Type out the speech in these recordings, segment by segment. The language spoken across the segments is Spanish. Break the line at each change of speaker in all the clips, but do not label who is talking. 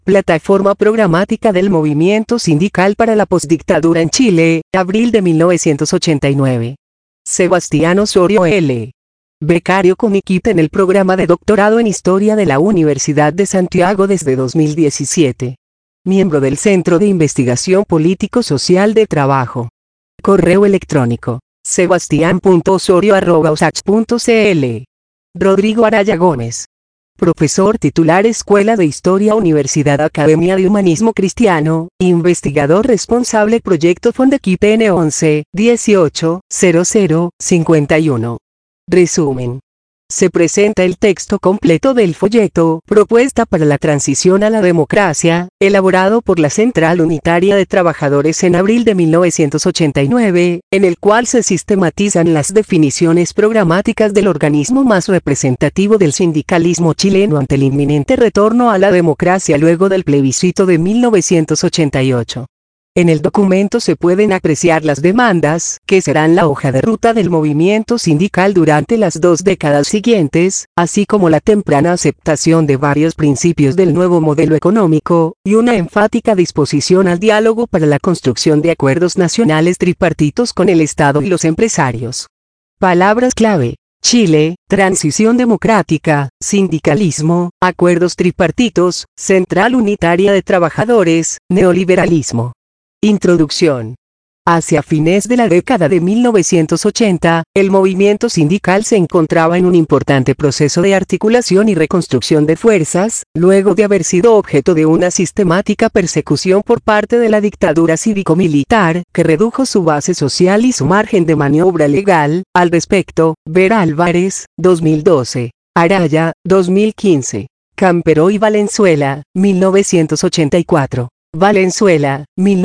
Plataforma programática del Movimiento Sindical para la Postdictadura en Chile, abril de 1989. Sebastián Osorio L. Becario Comiquita en el programa de doctorado en Historia de la Universidad de Santiago desde 2017. Miembro del Centro de Investigación Político-Social de Trabajo. Correo electrónico: sebastian.osorio@usach.cl. Rodrigo Araya Gómez. Profesor titular Escuela de Historia Universidad Academia de Humanismo Cristiano, investigador responsable Proyecto Fondequip N11, 18, 00, 51. Resumen. Se presenta el texto completo del folleto Propuesta para la Transición a la Democracia, elaborado por la Central Unitaria de Trabajadores en abril de 1989, en el cual se sistematizan las definiciones programáticas del organismo más representativo del sindicalismo chileno ante el inminente retorno a la democracia luego del plebiscito de 1988. En el documento se pueden apreciar las demandas, que serán la hoja de ruta del movimiento sindical durante las 2 décadas siguientes, así como la temprana aceptación de varios principios del nuevo modelo económico, y una enfática disposición al diálogo para la construcción de acuerdos nacionales tripartitos con el Estado y los empresarios. Palabras clave: Chile, transición democrática, sindicalismo, acuerdos tripartitos, Central Unitaria de Trabajadores, neoliberalismo. Introducción. Hacia fines de la década de 1980, el movimiento sindical se encontraba en un importante proceso de articulación y reconstrucción de fuerzas, luego de haber sido objeto de una sistemática persecución por parte de la dictadura cívico-militar, que redujo su base social y su margen de maniobra legal. Al respecto, ver Álvarez, 2012. Araya, 2015. Camperó y Valenzuela, 1984. Valenzuela,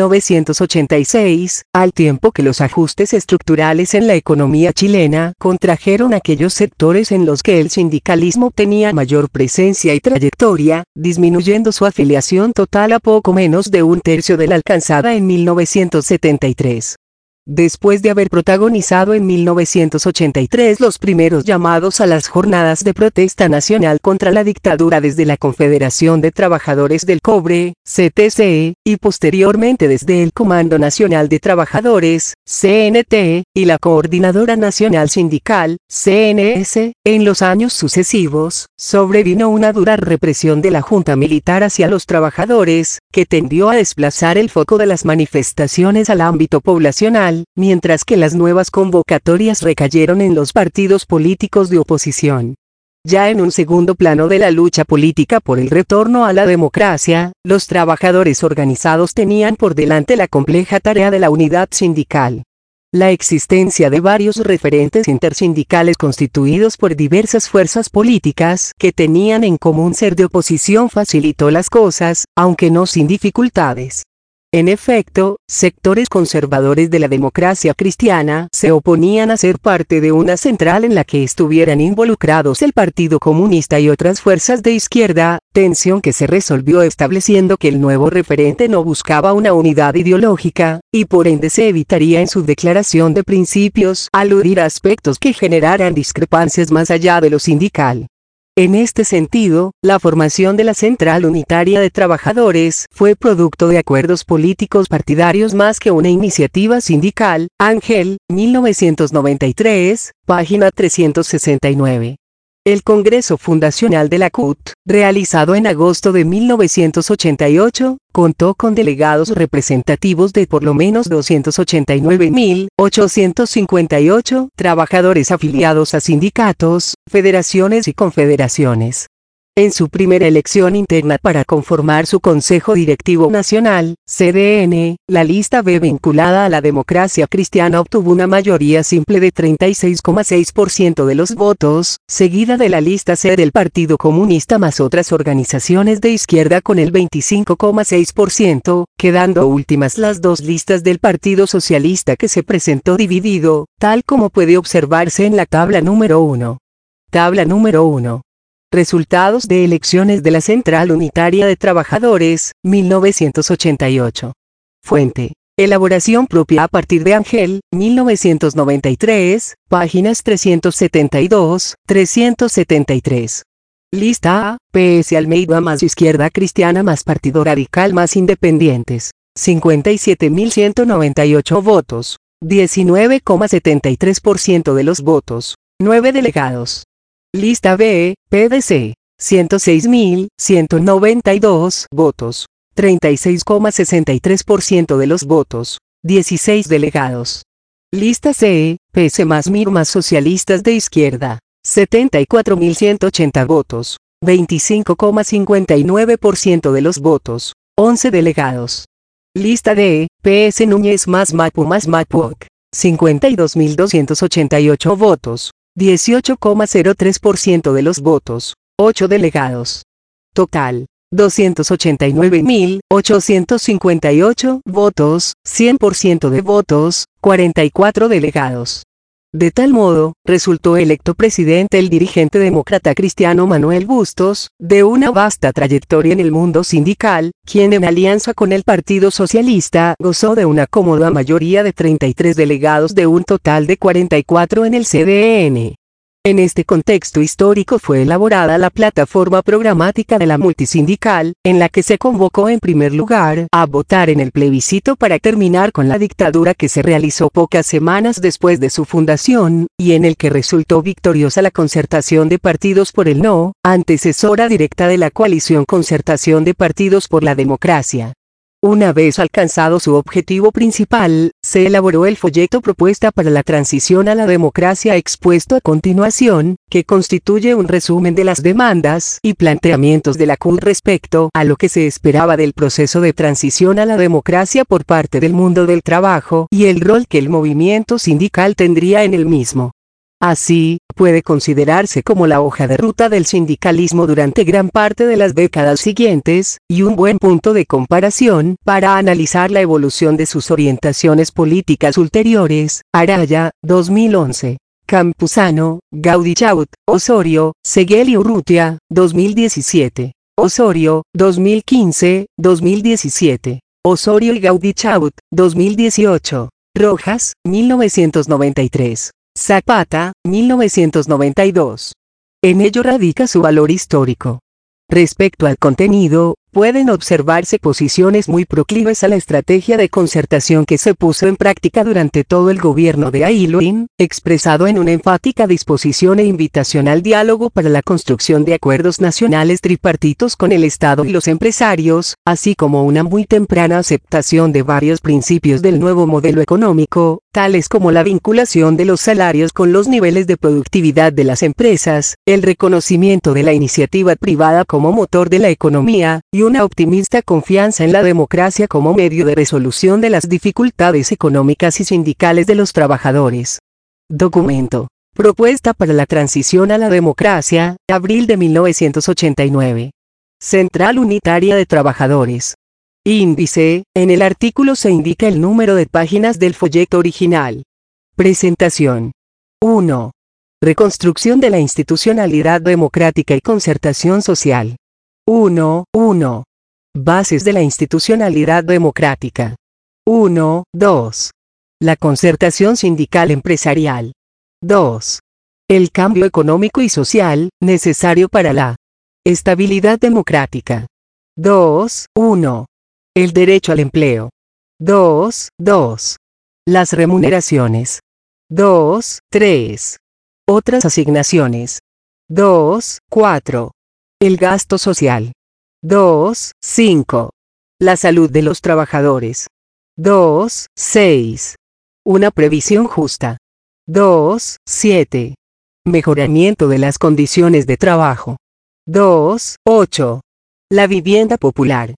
1986, al tiempo que los ajustes estructurales en la economía chilena contrajeron aquellos sectores en los que el sindicalismo tenía mayor presencia y trayectoria, disminuyendo su afiliación total a poco menos de un tercio de la alcanzada en 1973. Después de haber protagonizado en 1983 los primeros llamados a las jornadas de protesta nacional contra la dictadura desde la Confederación de Trabajadores del Cobre, CTC, y posteriormente desde el Comando Nacional de Trabajadores, CNT, y la Coordinadora Nacional Sindical, CNS, en los años sucesivos, sobrevino una dura represión de la Junta Militar hacia los trabajadores, que tendió a desplazar el foco de las manifestaciones al ámbito poblacional, mientras que las nuevas convocatorias recayeron en los partidos políticos de oposición. Ya en un segundo plano de la lucha política por el retorno a la democracia, los trabajadores organizados tenían por delante la compleja tarea de la unidad sindical. La existencia de varios referentes intersindicales constituidos por diversas fuerzas políticas que tenían en común ser de oposición facilitó las cosas, aunque no sin dificultades. En efecto, sectores conservadores de la democracia cristiana se oponían a ser parte de una central en la que estuvieran involucrados el Partido Comunista y otras fuerzas de izquierda, tensión que se resolvió estableciendo que el nuevo referente no buscaba una unidad ideológica, y por ende se evitaría en su declaración de principios aludir a aspectos que generaran discrepancias más allá de lo sindical. En este sentido, la formación de la Central Unitaria de Trabajadores fue producto de acuerdos políticos partidarios más que una iniciativa sindical. Ángel, 1993, página 369. El Congreso Fundacional de la CUT, realizado en agosto de 1988, contó con delegados representativos de por lo menos 289.858 trabajadores afiliados a sindicatos, federaciones y confederaciones. En su primera elección interna para conformar su Consejo Directivo Nacional, CDN, la lista B vinculada a la democracia cristiana obtuvo una mayoría simple de 36,6% de los votos, seguida de la lista C del Partido Comunista más otras organizaciones de izquierda con el 25,6%, quedando últimas las dos listas del Partido Socialista que se presentó dividido, tal como puede observarse en la tabla número 1. Tabla número 1. Resultados de elecciones de la Central Unitaria de Trabajadores, 1988. Fuente: elaboración propia a partir de Ángel, 1993, páginas 372, 373. Lista A, PS Almeida más Izquierda Cristiana más Partido Radical más Independientes. 57.198 votos. 19,73% de los votos. 9 delegados. Lista B, PDC. 106.192 votos. 36,63% de los votos. 16 delegados. Lista C, PS más MIR más Socialistas de Izquierda. 74.180 votos. 25,59% de los votos. 11 delegados. Lista D, PS Núñez más MAPU más MAPUOC. 52.288 votos. 18,03% de los votos. 8 delegados. Total. 289.858 votos, 100% de votos, 44 delegados. De tal modo, resultó electo presidente el dirigente demócrata cristiano Manuel Bustos, de una vasta trayectoria en el mundo sindical, quien en alianza con el Partido Socialista gozó de una cómoda mayoría de 33 delegados de un total de 44 en el CDN. En este contexto histórico fue elaborada la plataforma programática de la multisindical, en la que se convocó en primer lugar a votar en el plebiscito para terminar con la dictadura que se realizó pocas semanas después de su fundación, y en el que resultó victoriosa la concertación de partidos por el no, antecesora directa de la coalición Concertación de Partidos por la Democracia. Una vez alcanzado su objetivo principal, se elaboró el folleto Propuesta para la Transición a la Democracia expuesto a continuación, que constituye un resumen de las demandas y planteamientos de la CUT respecto a lo que se esperaba del proceso de transición a la democracia por parte del mundo del trabajo y el rol que el movimiento sindical tendría en el mismo. Así, puede considerarse como la hoja de ruta del sindicalismo durante gran parte de las décadas siguientes, y un buen punto de comparación para analizar la evolución de sus orientaciones políticas ulteriores. Araya, 2011. Campuzano, Gaudichaut, Osorio, Seguel y Urrutia, 2017. Osorio, 2015, 2017. Osorio y Gaudichaut, 2018. Rojas, 1993. Zapata, 1992. En ello radica su valor histórico. Respecto al contenido, pueden observarse posiciones muy proclives a la estrategia de concertación que se puso en práctica durante todo el gobierno de Aylwin, expresado en una enfática disposición e invitación al diálogo para la construcción de acuerdos nacionales tripartitos con el Estado y los empresarios, así como una muy temprana aceptación de varios principios del nuevo modelo económico, tales como la vinculación de los salarios con los niveles de productividad de las empresas, el reconocimiento de la iniciativa privada como motor de la economía, y una optimista confianza en la democracia como medio de resolución de las dificultades económicas y sindicales de los trabajadores. Documento. Propuesta para la transición a la democracia, abril de 1989. Central Unitaria de Trabajadores. Índice, en el artículo se indica el número de páginas del folleto original. Presentación. 1. Reconstrucción de la institucionalidad democrática y concertación social. 1. Bases de la institucionalidad democrática. 2. La concertación sindical empresarial. 2. El cambio económico y social, necesario para la estabilidad democrática. 1. El derecho al empleo. 2. Las remuneraciones. 3. Otras asignaciones. 4. El gasto social. 5. La salud de los trabajadores. 6. Una previsión justa. 7. Mejoramiento de las condiciones de trabajo. 8. La vivienda popular.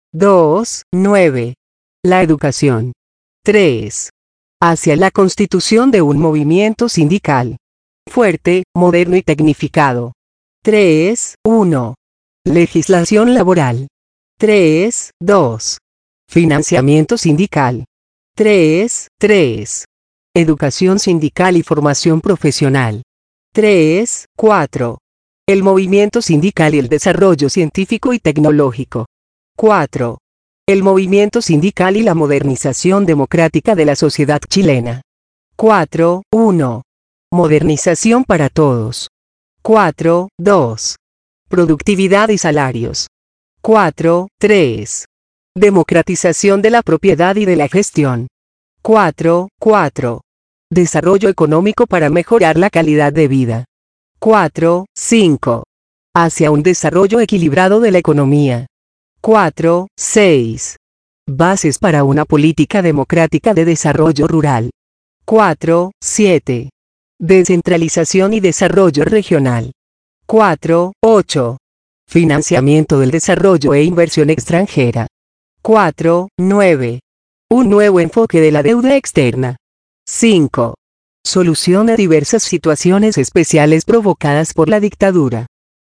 9. La educación. 3. Hacia la constitución de un movimiento sindical fuerte, moderno y tecnificado. 1. Legislación laboral. 2. Financiamiento sindical. 3. Educación sindical y formación profesional. 4. El movimiento sindical y el desarrollo científico y tecnológico. 4. El movimiento sindical y la modernización democrática de la sociedad chilena. 1. Modernización para todos. 2. productividad y salarios. 4.3. Democratización de la propiedad y de la gestión. 4.4. Desarrollo económico para mejorar la calidad de vida. 4.5. Hacia un desarrollo equilibrado de la economía. 4.6. Bases para una política democrática de desarrollo rural. 4.7. Descentralización y desarrollo regional. 4.8. Financiamiento del desarrollo e inversión extranjera. 4.9. Un nuevo enfoque de la deuda externa. 5. Solución a diversas situaciones especiales provocadas por la dictadura.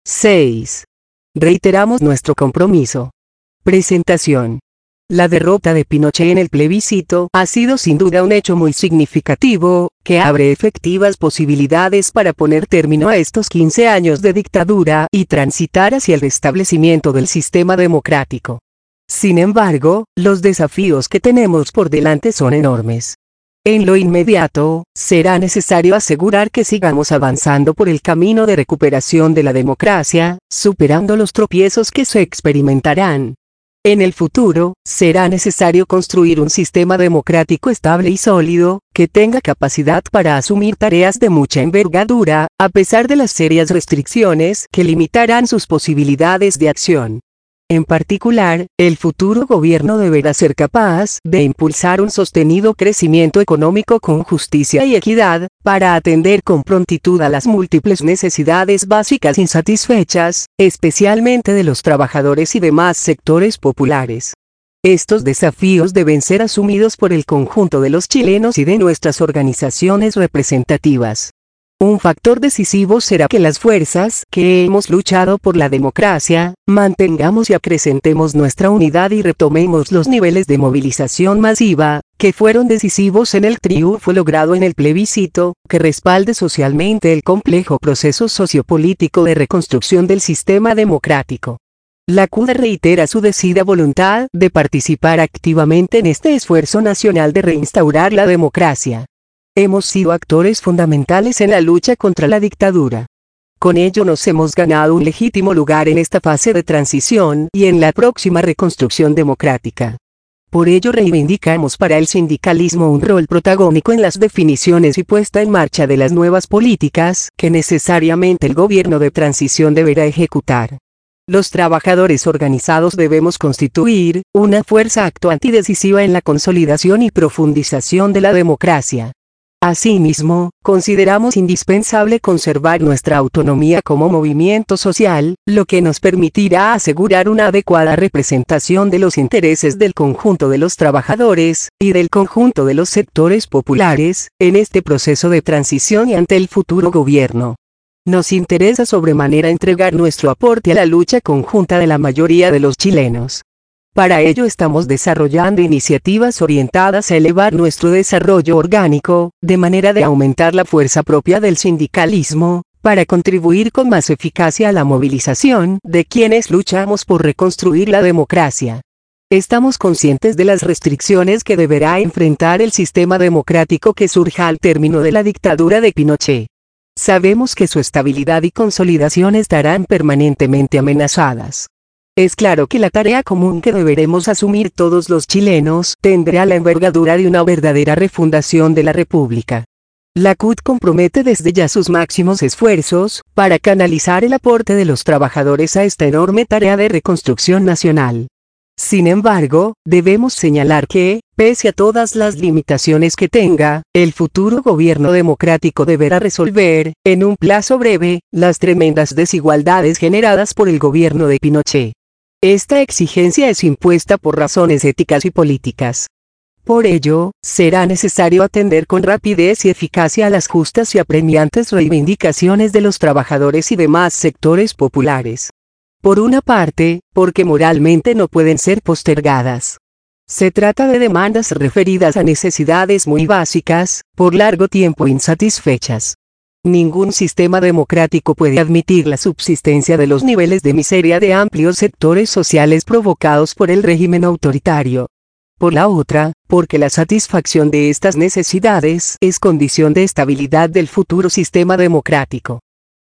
6. Reiteramos nuestro compromiso. Presentación. La derrota de Pinochet en el plebiscito ha sido sin duda un hecho muy significativo, que abre efectivas posibilidades para poner término a estos 15 años de dictadura y transitar hacia el restablecimiento del sistema democrático. Sin embargo, los desafíos que tenemos por delante son enormes. En lo inmediato, será necesario asegurar que sigamos avanzando por el camino de recuperación de la democracia, superando los tropiezos que se experimentarán. En el futuro, será necesario construir un sistema democrático estable y sólido, que tenga capacidad para asumir tareas de mucha envergadura, a pesar de las serias restricciones que limitarán sus posibilidades de acción. En particular, el futuro gobierno deberá ser capaz de impulsar un sostenido crecimiento económico con justicia y equidad, para atender con prontitud a las múltiples necesidades básicas insatisfechas, especialmente de los trabajadores y demás sectores populares. Estos desafíos deben ser asumidos por el conjunto de los chilenos y de nuestras organizaciones representativas. Un factor decisivo será que las fuerzas que hemos luchado por la democracia, mantengamos y acrecentemos nuestra unidad y retomemos los niveles de movilización masiva, que fueron decisivos en el triunfo logrado en el plebiscito, que respalde socialmente el complejo proceso sociopolítico de reconstrucción del sistema democrático. La CUT reitera su decidida voluntad de participar activamente en este esfuerzo nacional de reinstaurar la democracia. Hemos sido actores fundamentales en la lucha contra la dictadura. Con ello nos hemos ganado un legítimo lugar en esta fase de transición y en la próxima reconstrucción democrática. Por ello reivindicamos para el sindicalismo un rol protagónico en las definiciones y puesta en marcha de las nuevas políticas que necesariamente el gobierno de transición deberá ejecutar. Los trabajadores organizados debemos constituir una fuerza actuante y decisiva en la consolidación y profundización de la democracia. Asimismo, consideramos indispensable conservar nuestra autonomía como movimiento social, lo que nos permitirá asegurar una adecuada representación de los intereses del conjunto de los trabajadores, y del conjunto de los sectores populares, en este proceso de transición y ante el futuro gobierno. Nos interesa sobremanera entregar nuestro aporte a la lucha conjunta de la mayoría de los chilenos. Para ello estamos desarrollando iniciativas orientadas a elevar nuestro desarrollo orgánico, de manera de aumentar la fuerza propia del sindicalismo, para contribuir con más eficacia a la movilización de quienes luchamos por reconstruir la democracia. Estamos conscientes de las restricciones que deberá enfrentar el sistema democrático que surja al término de la dictadura de Pinochet. Sabemos que su estabilidad y consolidación estarán permanentemente amenazadas. Es claro que la tarea común que deberemos asumir todos los chilenos tendrá la envergadura de una verdadera refundación de la República. La CUT compromete desde ya sus máximos esfuerzos para canalizar el aporte de los trabajadores a esta enorme tarea de reconstrucción nacional. Sin embargo, debemos señalar que, pese a todas las limitaciones que tenga, el futuro gobierno democrático deberá resolver, en un plazo breve, las tremendas desigualdades generadas por el gobierno de Pinochet. Esta exigencia es impuesta por razones éticas y políticas. Por ello, será necesario atender con rapidez y eficacia a las justas y apremiantes reivindicaciones de los trabajadores y demás sectores populares. Por una parte, porque moralmente no pueden ser postergadas. Se trata de demandas referidas a necesidades muy básicas, por largo tiempo insatisfechas. Ningún sistema democrático puede admitir la subsistencia de los niveles de miseria de amplios sectores sociales provocados por el régimen autoritario. Por la otra, porque la satisfacción de estas necesidades es condición de estabilidad del futuro sistema democrático.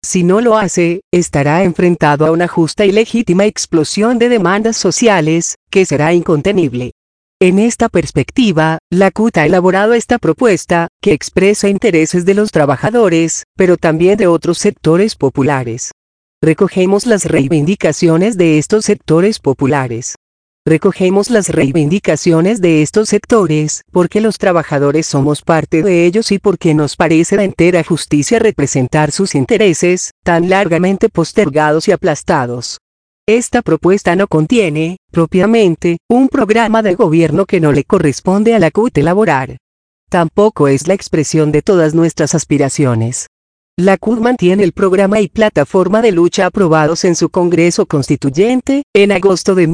Si no lo hace, estará enfrentado a una justa y legítima explosión de demandas sociales, que será incontenible. En esta perspectiva, la CUT ha elaborado esta propuesta, que expresa intereses de los trabajadores, pero también de otros sectores populares. Recogemos las reivindicaciones de estos sectores populares. Recogemos las reivindicaciones de estos sectores, porque los trabajadores somos parte de ellos y porque nos parece de entera justicia representar sus intereses, tan largamente postergados y aplastados. Esta propuesta no contiene, propiamente, un programa de gobierno que no le corresponde a la CUT elaborar. Tampoco es la expresión de todas nuestras aspiraciones. La CUT mantiene el programa y plataforma de lucha aprobados en su Congreso Constituyente, en agosto de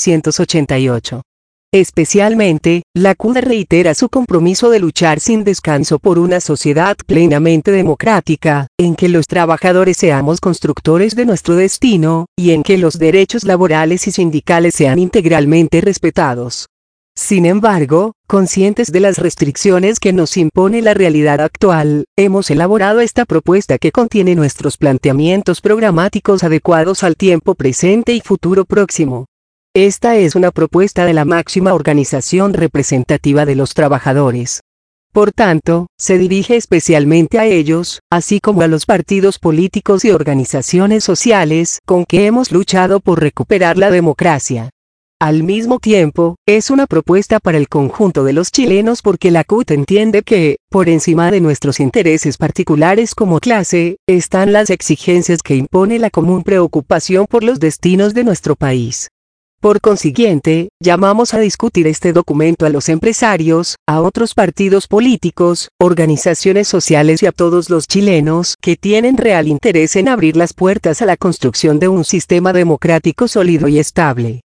1988. Especialmente, la CUT reitera su compromiso de luchar sin descanso por una sociedad plenamente democrática, en que los trabajadores seamos constructores de nuestro destino, y en que los derechos laborales y sindicales sean integralmente respetados. Sin embargo, conscientes de las restricciones que nos impone la realidad actual, hemos elaborado esta propuesta que contiene nuestros planteamientos programáticos adecuados al tiempo presente y futuro próximo. Esta es una propuesta de la máxima organización representativa de los trabajadores. Por tanto, se dirige especialmente a ellos, así como a los partidos políticos y organizaciones sociales con que hemos luchado por recuperar la democracia. Al mismo tiempo, es una propuesta para el conjunto de los chilenos porque la CUT entiende que, por encima de nuestros intereses particulares como clase, están las exigencias que impone la común preocupación por los destinos de nuestro país. Por consiguiente, llamamos a discutir este documento a los empresarios, a otros partidos políticos, organizaciones sociales y a todos los chilenos que tienen real interés en abrir las puertas a la construcción de un sistema democrático sólido y estable.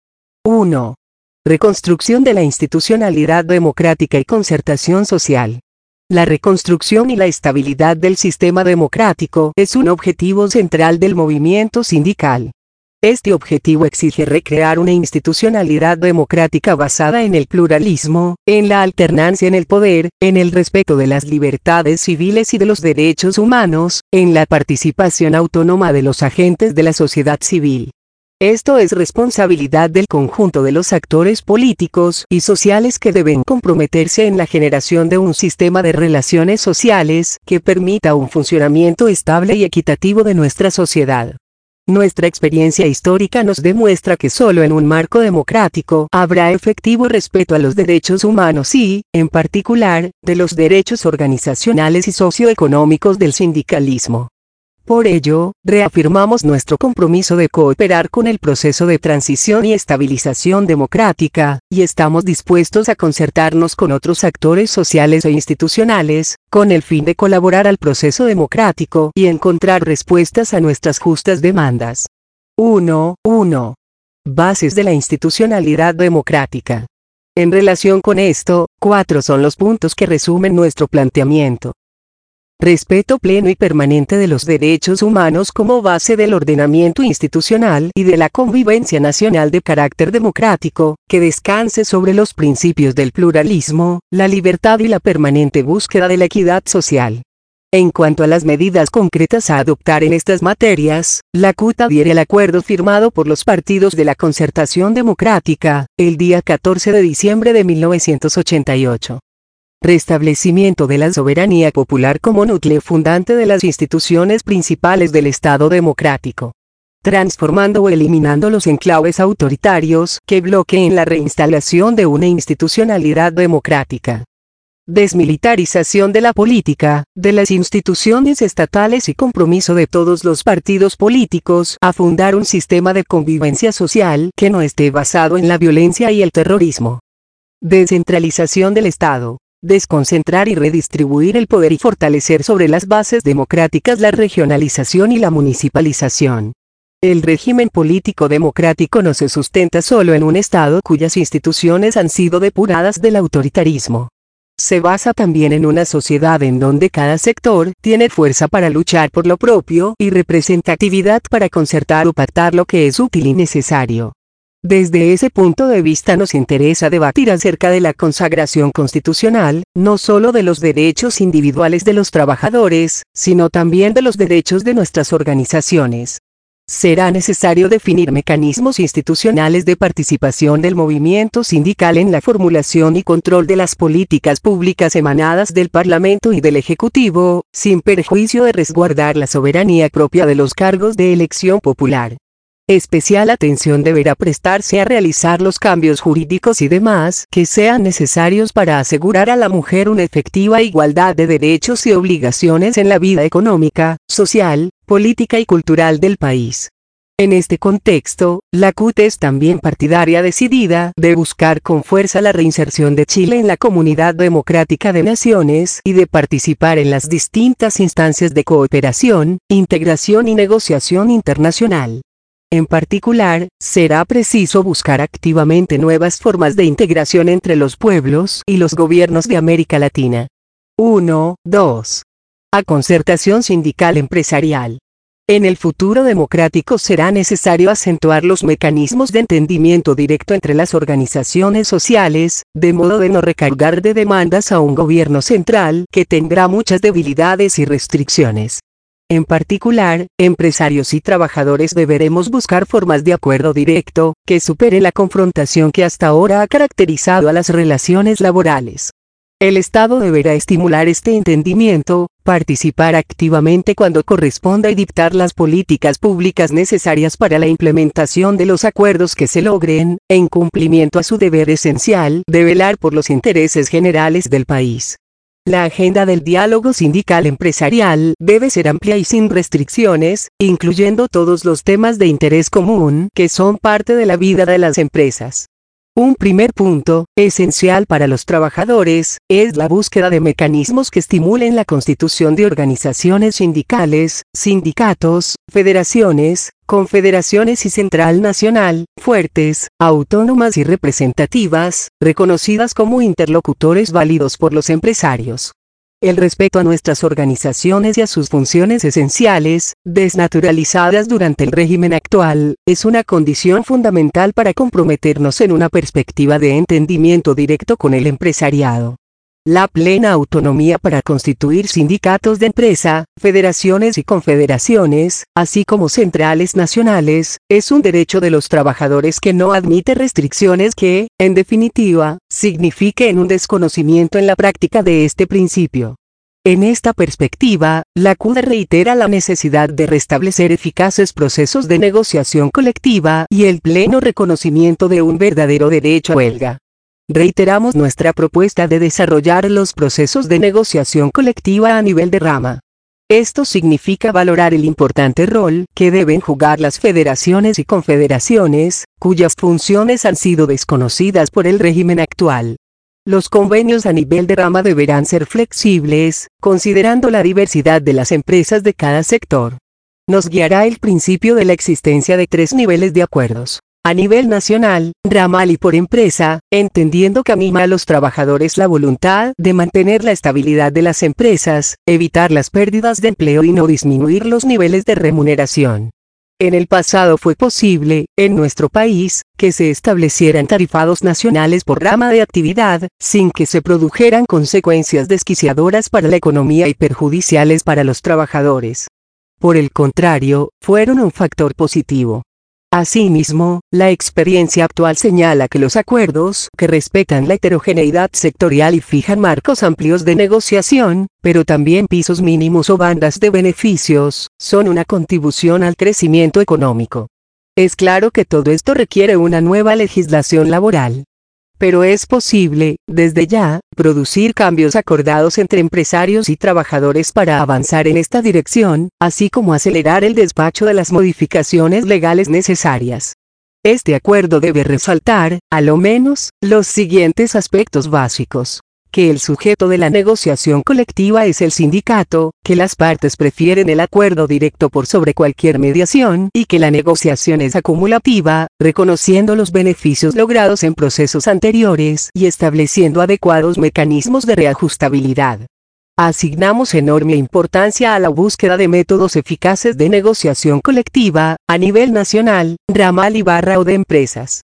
1. Reconstrucción de la institucionalidad democrática y concertación social. La reconstrucción y la estabilidad del sistema democrático es un objetivo central del movimiento sindical. Este objetivo exige recrear una institucionalidad democrática basada en el pluralismo, en la alternancia en el poder, en el respeto de las libertades civiles y de los derechos humanos, en la participación autónoma de los agentes de la sociedad civil. Esto es responsabilidad del conjunto de los actores políticos y sociales que deben comprometerse en la generación de un sistema de relaciones sociales que permita un funcionamiento estable y equitativo de nuestra sociedad. Nuestra experiencia histórica nos demuestra que solo en un marco democrático habrá efectivo respeto a los derechos humanos y, en particular, de los derechos organizacionales y socioeconómicos del sindicalismo. Por ello, reafirmamos nuestro compromiso de cooperar con el proceso de transición y estabilización democrática, y estamos dispuestos a concertarnos con otros actores sociales e institucionales, con el fin de colaborar al proceso democrático y encontrar respuestas a nuestras justas demandas. 1. Bases de la institucionalidad democrática. En relación con esto, 4 son los puntos que resumen nuestro planteamiento. Respeto pleno y permanente de los derechos humanos como base del ordenamiento institucional y de la convivencia nacional de carácter democrático, que descanse sobre los principios del pluralismo, la libertad y la permanente búsqueda de la equidad social. En cuanto a las medidas concretas a adoptar en estas materias, la CUT adhiere al acuerdo firmado por los partidos de la Concertación Democrática, el día 14 de diciembre de 1988. Restablecimiento de la soberanía popular como núcleo fundante de las instituciones principales del Estado democrático. Transformando o eliminando los enclaves autoritarios que bloqueen la reinstalación de una institucionalidad democrática. Desmilitarización de la política, de las instituciones estatales y compromiso de todos los partidos políticos a fundar un sistema de convivencia social que no esté basado en la violencia y el terrorismo. Descentralización del Estado. Desconcentrar y redistribuir el poder y fortalecer sobre las bases democráticas la regionalización y la municipalización. El régimen político democrático no se sustenta solo en un Estado cuyas instituciones han sido depuradas del autoritarismo. Se basa también en una sociedad en donde cada sector tiene fuerza para luchar por lo propio y representatividad para concertar o pactar lo que es útil y necesario. Desde ese punto de vista nos interesa debatir acerca de la consagración constitucional, no solo de los derechos individuales de los trabajadores, sino también de los derechos de nuestras organizaciones. Será necesario definir mecanismos institucionales de participación del movimiento sindical en la formulación y control de las políticas públicas emanadas del Parlamento y del Ejecutivo, sin perjuicio de resguardar la soberanía propia de los cargos de elección popular. Especial atención deberá prestarse a realizar los cambios jurídicos y demás que sean necesarios para asegurar a la mujer una efectiva igualdad de derechos y obligaciones en la vida económica, social, política y cultural del país. En este contexto, la CUT es también partidaria decidida de buscar con fuerza la reinserción de Chile en la Comunidad Democrática de Naciones y de participar en las distintas instancias de cooperación, integración y negociación internacional. En particular, será preciso buscar activamente nuevas formas de integración entre los pueblos y los gobiernos de América Latina. 1. 2. A concertación sindical empresarial. En el futuro democrático será necesario acentuar los mecanismos de entendimiento directo entre las organizaciones sociales, de modo de no recargar de demandas a un gobierno central que tendrá muchas debilidades y restricciones. En particular, empresarios y trabajadores deberemos buscar formas de acuerdo directo, que supere la confrontación que hasta ahora ha caracterizado a las relaciones laborales. El Estado deberá estimular este entendimiento, participar activamente cuando corresponda y dictar las políticas públicas necesarias para la implementación de los acuerdos que se logren, en cumplimiento a su deber esencial de velar por los intereses generales del país. La agenda del diálogo sindical empresarial debe ser amplia y sin restricciones, incluyendo todos los temas de interés común que son parte de la vida de las empresas. Un primer punto, esencial para los trabajadores, es la búsqueda de mecanismos que estimulen la constitución de organizaciones sindicales, sindicatos, federaciones, confederaciones y central nacional, fuertes, autónomas y representativas, reconocidas como interlocutores válidos por los empresarios. El respeto a nuestras organizaciones y a sus funciones esenciales, desnaturalizadas durante el régimen actual, es una condición fundamental para comprometernos en una perspectiva de entendimiento directo con el empresariado. La plena autonomía para constituir sindicatos de empresa, federaciones y confederaciones, así como centrales nacionales, es un derecho de los trabajadores que no admite restricciones que, en definitiva, signifiquen un desconocimiento en la práctica de este principio. En esta perspectiva, la CUT reitera la necesidad de restablecer eficaces procesos de negociación colectiva y el pleno reconocimiento de un verdadero derecho a huelga. Reiteramos nuestra propuesta de desarrollar los procesos de negociación colectiva a nivel de rama. Esto significa valorar el importante rol que deben jugar las federaciones y confederaciones, cuyas funciones han sido desconocidas por el régimen actual. Los convenios a nivel de rama deberán ser flexibles, considerando la diversidad de las empresas de cada sector. Nos guiará el principio de la existencia de 3 niveles de acuerdos. A nivel nacional, ramal y por empresa, entendiendo que anima a los trabajadores la voluntad de mantener la estabilidad de las empresas, evitar las pérdidas de empleo y no disminuir los niveles de remuneración. En el pasado fue posible, en nuestro país, que se establecieran tarifados nacionales por rama de actividad, sin que se produjeran consecuencias desquiciadoras para la economía y perjudiciales para los trabajadores. Por el contrario, fueron un factor positivo. Asimismo, la experiencia actual señala que los acuerdos que respetan la heterogeneidad sectorial y fijan marcos amplios de negociación, pero también pisos mínimos o bandas de beneficios, son una contribución al crecimiento económico. Es claro que todo esto requiere una nueva legislación laboral. Pero es posible, desde ya, producir cambios acordados entre empresarios y trabajadores para avanzar en esta dirección, así como acelerar el despacho de las modificaciones legales necesarias. Este acuerdo debe resaltar, a lo menos, los siguientes aspectos básicos. Que el sujeto de la negociación colectiva es el sindicato, que las partes prefieren el acuerdo directo por sobre cualquier mediación y que la negociación es acumulativa, reconociendo los beneficios logrados en procesos anteriores y estableciendo adecuados mecanismos de reajustabilidad. Asignamos enorme importancia a la búsqueda de métodos eficaces de negociación colectiva, a nivel nacional, ramal y barra o de empresas.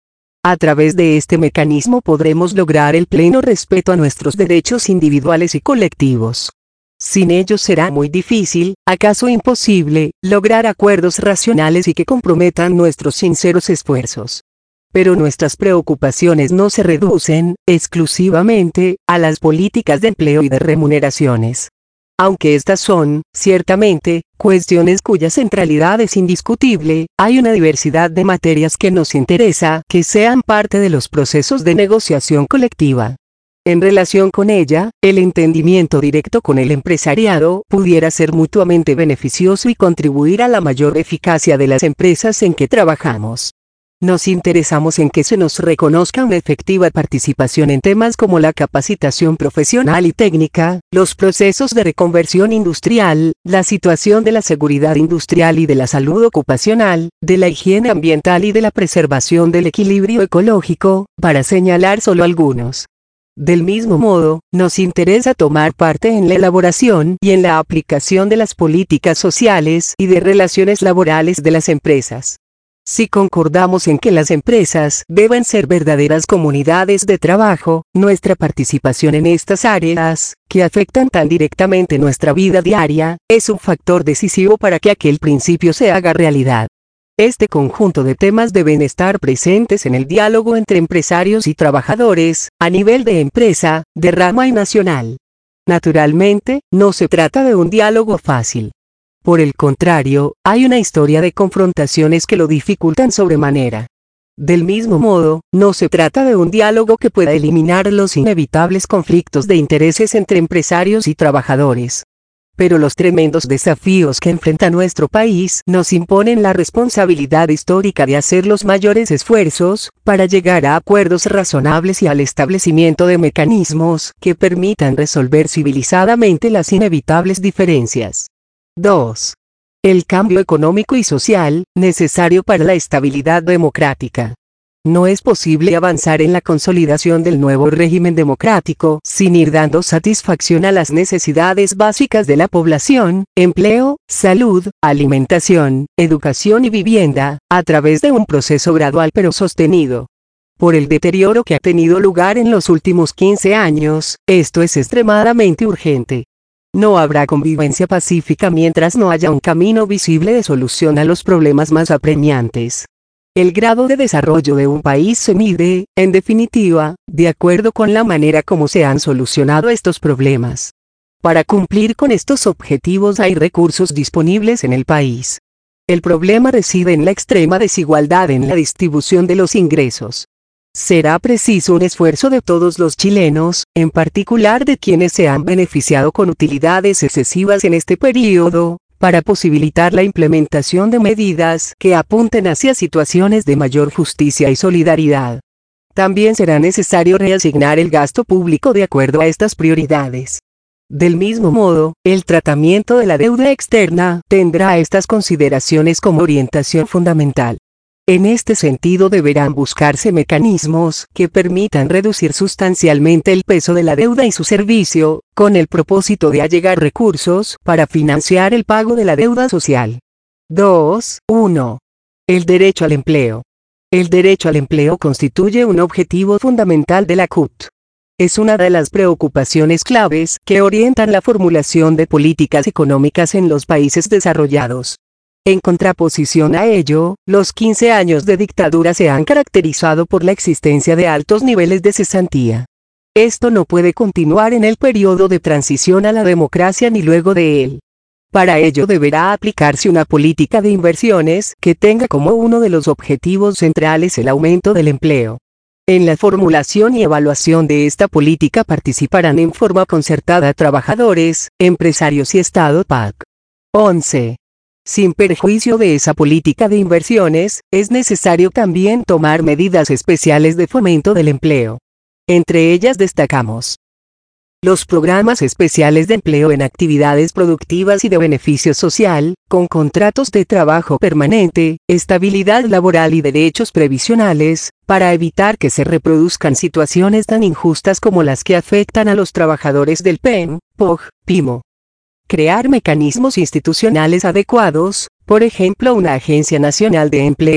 A través de este mecanismo podremos lograr el pleno respeto a nuestros derechos individuales y colectivos. Sin ellos será muy difícil, acaso imposible, lograr acuerdos racionales y que comprometan nuestros sinceros esfuerzos. Pero nuestras preocupaciones no se reducen, exclusivamente, a las políticas de empleo y de remuneraciones. Aunque estas son, ciertamente, cuestiones cuya centralidad es indiscutible, hay una diversidad de materias que nos interesa que sean parte de los procesos de negociación colectiva. En relación con ella, el entendimiento directo con el empresariado pudiera ser mutuamente beneficioso y contribuir a la mayor eficacia de las empresas en que trabajamos. Nos interesamos en que se nos reconozca una efectiva participación en temas como la capacitación profesional y técnica, los procesos de reconversión industrial, la situación de la seguridad industrial y de la salud ocupacional, de la higiene ambiental y de la preservación del equilibrio ecológico, para señalar solo algunos. Del mismo modo, nos interesa tomar parte en la elaboración y en la aplicación de las políticas sociales y de relaciones laborales de las empresas. Si concordamos en que las empresas deben ser verdaderas comunidades de trabajo, nuestra participación en estas áreas, que afectan tan directamente nuestra vida diaria, es un factor decisivo para que aquel principio se haga realidad. Este conjunto de temas deben estar presentes en el diálogo entre empresarios y trabajadores, a nivel de empresa, de rama y nacional. Naturalmente, no se trata de un diálogo fácil. Por el contrario, hay una historia de confrontaciones que lo dificultan sobremanera. Del mismo modo, no se trata de un diálogo que pueda eliminar los inevitables conflictos de intereses entre empresarios y trabajadores. Pero los tremendos desafíos que enfrenta nuestro país nos imponen la responsabilidad histórica de hacer los mayores esfuerzos para llegar a acuerdos razonables y al establecimiento de mecanismos que permitan resolver civilizadamente las inevitables diferencias. 2. El cambio económico y social, necesario para la estabilidad democrática. No es posible avanzar en la consolidación del nuevo régimen democrático sin ir dando satisfacción a las necesidades básicas de la población, empleo, salud, alimentación, educación y vivienda, a través de un proceso gradual pero sostenido. Por el deterioro que ha tenido lugar en los últimos 15 años, esto es extremadamente urgente. No habrá convivencia pacífica mientras no haya un camino visible de solución a los problemas más apremiantes. El grado de desarrollo de un país se mide, en definitiva, de acuerdo con la manera como se han solucionado estos problemas. Para cumplir con estos objetivos hay recursos disponibles en el país. El problema reside en la extrema desigualdad en la distribución de los ingresos. Será preciso un esfuerzo de todos los chilenos, en particular de quienes se han beneficiado con utilidades excesivas en este periodo, para posibilitar la implementación de medidas que apunten hacia situaciones de mayor justicia y solidaridad. También será necesario reasignar el gasto público de acuerdo a estas prioridades. Del mismo modo, el tratamiento de la deuda externa tendrá estas consideraciones como orientación fundamental. En este sentido deberán buscarse mecanismos que permitan reducir sustancialmente el peso de la deuda y su servicio, con el propósito de allegar recursos para financiar el pago de la deuda social. 2.1. El derecho al empleo. El derecho al empleo constituye un objetivo fundamental de la CUT. Es una de las preocupaciones claves que orientan la formulación de políticas económicas en los países desarrollados. En contraposición a ello, los 15 años de dictadura se han caracterizado por la existencia de altos niveles de cesantía. Esto no puede continuar en el periodo de transición a la democracia ni luego de él. Para ello deberá aplicarse una política de inversiones que tenga como uno de los objetivos centrales el aumento del empleo. En la formulación y evaluación de esta política participarán en forma concertada trabajadores, empresarios y Estado PAC. 11. Sin perjuicio de esa política de inversiones, es necesario también tomar medidas especiales de fomento del empleo. Entre ellas destacamos los programas especiales de empleo en actividades productivas y de beneficio social, con contratos de trabajo permanente, estabilidad laboral y derechos previsionales, para evitar que se reproduzcan situaciones tan injustas como las que afectan a los trabajadores del PEM, POG, PIMO. Crear mecanismos institucionales adecuados, por ejemplo una Agencia Nacional de Empleo,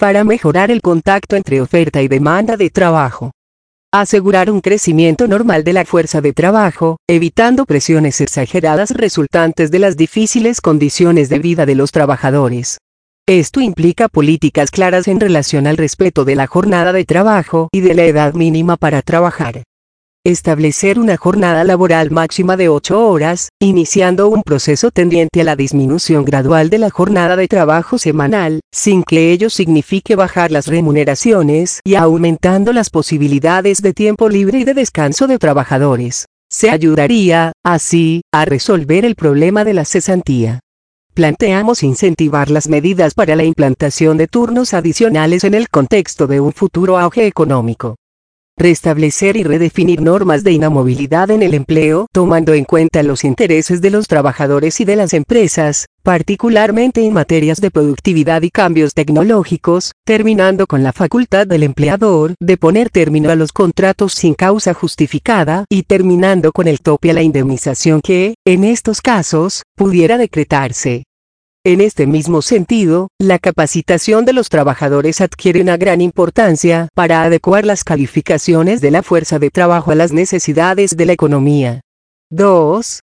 para mejorar el contacto entre oferta y demanda de trabajo. Asegurar un crecimiento normal de la fuerza de trabajo, evitando presiones exageradas resultantes de las difíciles condiciones de vida de los trabajadores. Esto implica políticas claras en relación al respeto de la jornada de trabajo y de la edad mínima para trabajar. Establecer una jornada laboral máxima de 8 horas, iniciando un proceso tendiente a la disminución gradual de la jornada de trabajo semanal, sin que ello signifique bajar las remuneraciones y aumentando las posibilidades de tiempo libre y de descanso de trabajadores. Se ayudaría, así, a resolver el problema de la cesantía. Planteamos incentivar las medidas para la implantación de turnos adicionales en el contexto de un futuro auge económico. Restablecer y redefinir normas de inamovilidad en el empleo, tomando en cuenta los intereses de los trabajadores y de las empresas, particularmente en materias de productividad y cambios tecnológicos, terminando con la facultad del empleador de poner término a los contratos sin causa justificada y terminando con el tope a la indemnización que, en estos casos, pudiera decretarse. En este mismo sentido, la capacitación de los trabajadores adquiere una gran importancia para adecuar las calificaciones de la fuerza de trabajo a las necesidades de la economía. 2.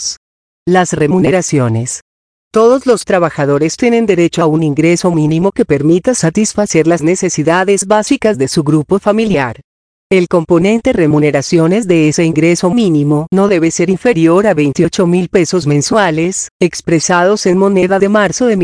Las remuneraciones. Todos los trabajadores tienen derecho a un ingreso mínimo que permita satisfacer las necesidades básicas de su grupo familiar. El componente remuneraciones de ese ingreso mínimo no debe ser inferior a 28.000 pesos mensuales, expresados en moneda de marzo de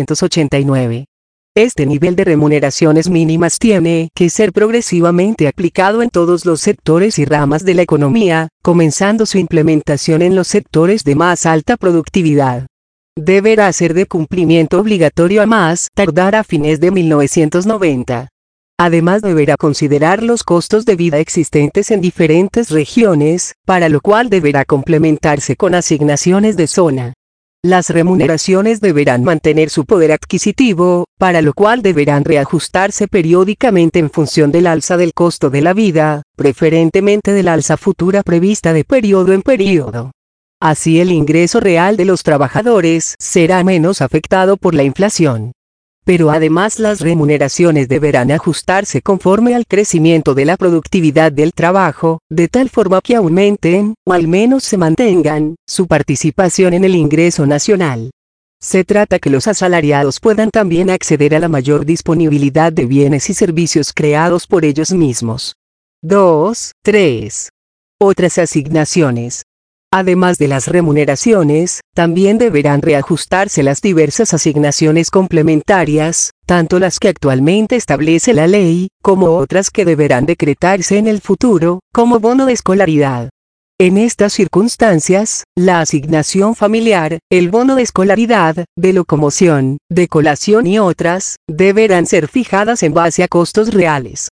1989. Este nivel de remuneraciones mínimas tiene que ser progresivamente aplicado en todos los sectores y ramas de la economía, comenzando su implementación en los sectores de más alta productividad. Deberá ser de cumplimiento obligatorio a más tardar a fines de 1990. Además deberá considerar los costos de vida existentes en diferentes regiones, para lo cual deberá complementarse con asignaciones de zona. Las remuneraciones deberán mantener su poder adquisitivo, para lo cual deberán reajustarse periódicamente en función del alza del costo de la vida, preferentemente del alza futura prevista de periodo en periodo. Así el ingreso real de los trabajadores será menos afectado por la inflación. Pero además las remuneraciones deberán ajustarse conforme al crecimiento de la productividad del trabajo, de tal forma que aumenten, o al menos se mantengan, su participación en el ingreso nacional. Se trata que los asalariados puedan también acceder a la mayor disponibilidad de bienes y servicios creados por ellos mismos. 3. Otras asignaciones. Además de las remuneraciones, también deberán reajustarse las diversas asignaciones complementarias, tanto las que actualmente establece la ley, como otras que deberán decretarse en el futuro, como bono de escolaridad. En estas circunstancias, la asignación familiar, el bono de escolaridad, de locomoción, de colación y otras, deberán ser fijadas en base a costos reales.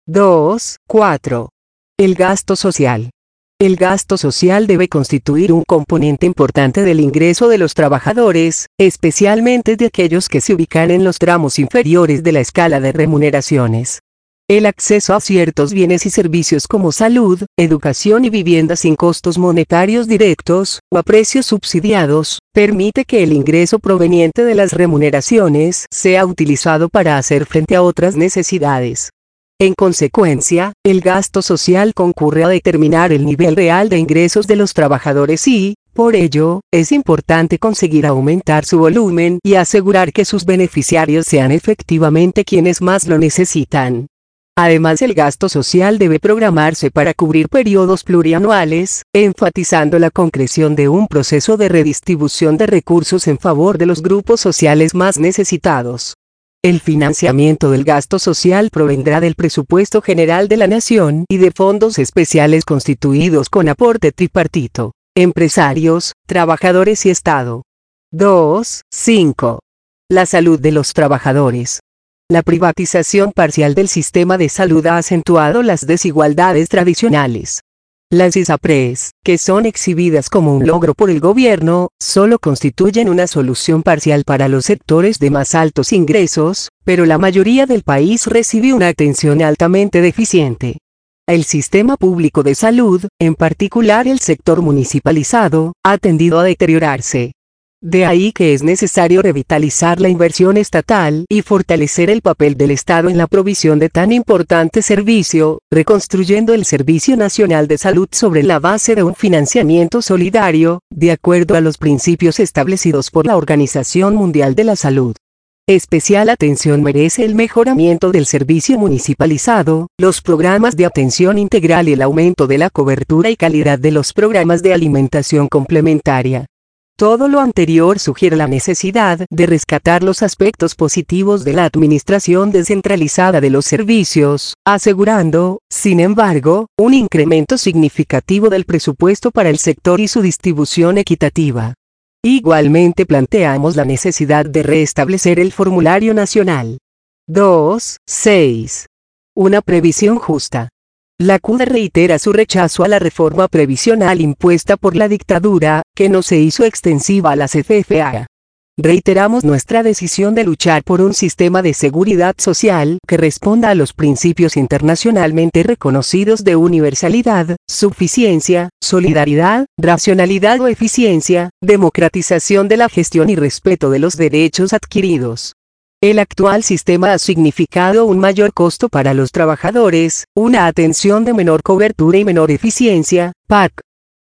4. El gasto social. El gasto social debe constituir un componente importante del ingreso de los trabajadores, especialmente de aquellos que se ubican en los tramos inferiores de la escala de remuneraciones. El acceso a ciertos bienes y servicios como salud, educación y vivienda sin costos monetarios directos, o a precios subsidiados, permite que el ingreso proveniente de las remuneraciones sea utilizado para hacer frente a otras necesidades. En consecuencia, el gasto social concurre a determinar el nivel real de ingresos de los trabajadores y, por ello, es importante conseguir aumentar su volumen y asegurar que sus beneficiarios sean efectivamente quienes más lo necesitan. Además, el gasto social debe programarse para cubrir periodos plurianuales, enfatizando la concreción de un proceso de redistribución de recursos en favor de los grupos sociales más necesitados. El financiamiento del gasto social provendrá del presupuesto general de la nación y de fondos especiales constituidos con aporte tripartito, empresarios, trabajadores y Estado. 5. La salud de los trabajadores. La privatización parcial del sistema de salud ha acentuado las desigualdades tradicionales. Las ISAPRES, que son exhibidas como un logro por el gobierno, solo constituyen una solución parcial para los sectores de más altos ingresos, pero la mayoría del país recibe una atención altamente deficiente. El sistema público de salud, en particular el sector municipalizado, ha tendido a deteriorarse. De ahí que es necesario revitalizar la inversión estatal y fortalecer el papel del Estado en la provisión de tan importante servicio, reconstruyendo el Servicio Nacional de Salud sobre la base de un financiamiento solidario, de acuerdo a los principios establecidos por la Organización Mundial de la Salud. Especial atención merece el mejoramiento del servicio municipalizado, los programas de atención integral y el aumento de la cobertura y calidad de los programas de alimentación complementaria. Todo lo anterior sugiere la necesidad de rescatar los aspectos positivos de la administración descentralizada de los servicios, asegurando, sin embargo, un incremento significativo del presupuesto para el sector y su distribución equitativa. Igualmente planteamos la necesidad de restablecer el formulario nacional. 2.6. Una previsión justa. La CUT reitera su rechazo a la reforma previsional impuesta por la dictadura, que no se hizo extensiva a la CFFA. Reiteramos nuestra decisión de luchar por un sistema de seguridad social que responda a los principios internacionalmente reconocidos de universalidad, suficiencia, solidaridad, racionalidad o eficiencia, democratización de la gestión y respeto de los derechos adquiridos. El actual sistema ha significado un mayor costo para los trabajadores, una atención de menor cobertura y menor eficiencia, PAC.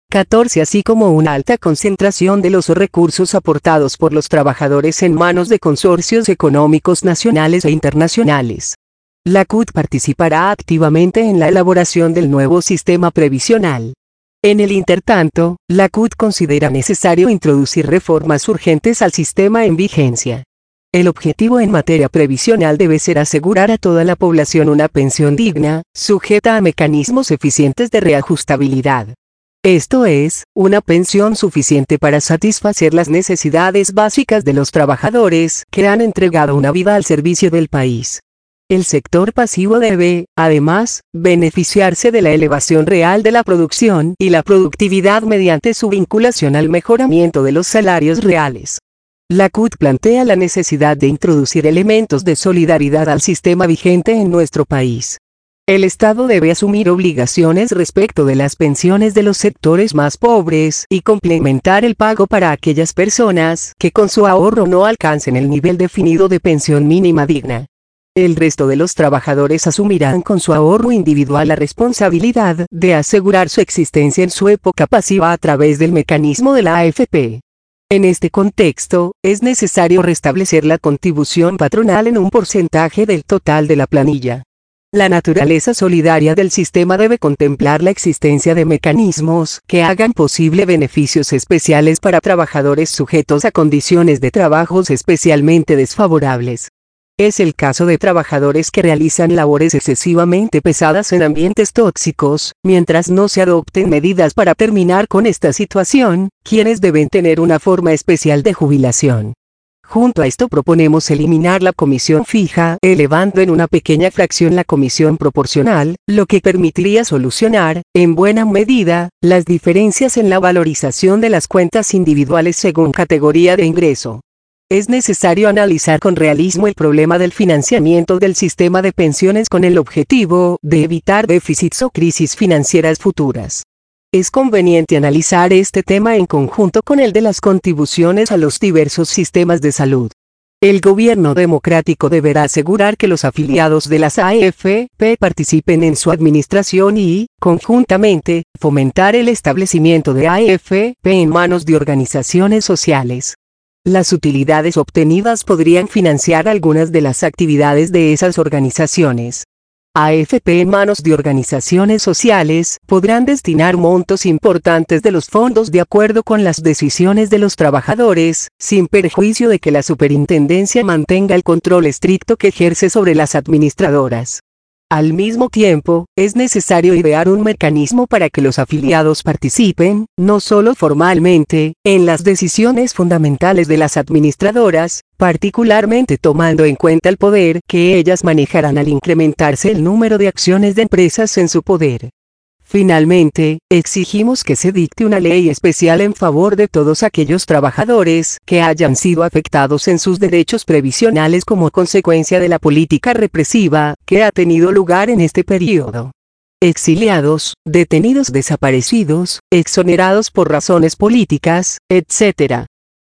14 así como una alta concentración de los recursos aportados por los trabajadores en manos de consorcios económicos nacionales e internacionales. La CUT participará activamente en la elaboración del nuevo sistema previsional. En el intertanto, la CUT considera necesario introducir reformas urgentes al sistema en vigencia. El objetivo en materia previsional debe ser asegurar a toda la población una pensión digna, sujeta a mecanismos eficientes de reajustabilidad. Esto es, una pensión suficiente para satisfacer las necesidades básicas de los trabajadores que han entregado una vida al servicio del país. El sector pasivo debe, además, beneficiarse de la elevación real de la producción y la productividad mediante su vinculación al mejoramiento de los salarios reales. La CUT plantea la necesidad de introducir elementos de solidaridad al sistema vigente en nuestro país. El Estado debe asumir obligaciones respecto de las pensiones de los sectores más pobres y complementar el pago para aquellas personas que con su ahorro no alcancen el nivel definido de pensión mínima digna. El resto de los trabajadores asumirán con su ahorro individual la responsabilidad de asegurar su existencia en su época pasiva a través del mecanismo de la AFP. En este contexto, es necesario restablecer la contribución patronal en un porcentaje del total de la planilla. La naturaleza solidaria del sistema debe contemplar la existencia de mecanismos que hagan posible beneficios especiales para trabajadores sujetos a condiciones de trabajos especialmente desfavorables. Es el caso de trabajadores que realizan labores excesivamente pesadas en ambientes tóxicos, mientras no se adopten medidas para terminar con esta situación, quienes deben tener una forma especial de jubilación. Junto a esto proponemos eliminar la comisión fija, elevando en una pequeña fracción la comisión proporcional, lo que permitiría solucionar, en buena medida, las diferencias en la valorización de las cuentas individuales según categoría de ingreso. Es necesario analizar con realismo el problema del financiamiento del sistema de pensiones con el objetivo de evitar déficits o crisis financieras futuras. Es conveniente analizar este tema en conjunto con el de las contribuciones a los diversos sistemas de salud. El gobierno democrático deberá asegurar que los afiliados de las AFP participen en su administración y, conjuntamente, fomentar el establecimiento de AFP en manos de organizaciones sociales. Las utilidades obtenidas podrían financiar algunas de las actividades de esas organizaciones. AFP en manos de organizaciones sociales podrán destinar montos importantes de los fondos de acuerdo con las decisiones de los trabajadores, sin perjuicio de que la superintendencia mantenga el control estricto que ejerce sobre las administradoras. Al mismo tiempo, es necesario idear un mecanismo para que los afiliados participen, no solo formalmente, en las decisiones fundamentales de las administradoras, particularmente tomando en cuenta el poder que ellas manejarán al incrementarse el número de acciones de empresas en su poder. Finalmente, exigimos que se dicte una ley especial en favor de todos aquellos trabajadores que hayan sido afectados en sus derechos previsionales como consecuencia de la política represiva que ha tenido lugar en este periodo. Exiliados, detenidos desaparecidos, exonerados por razones políticas, etc.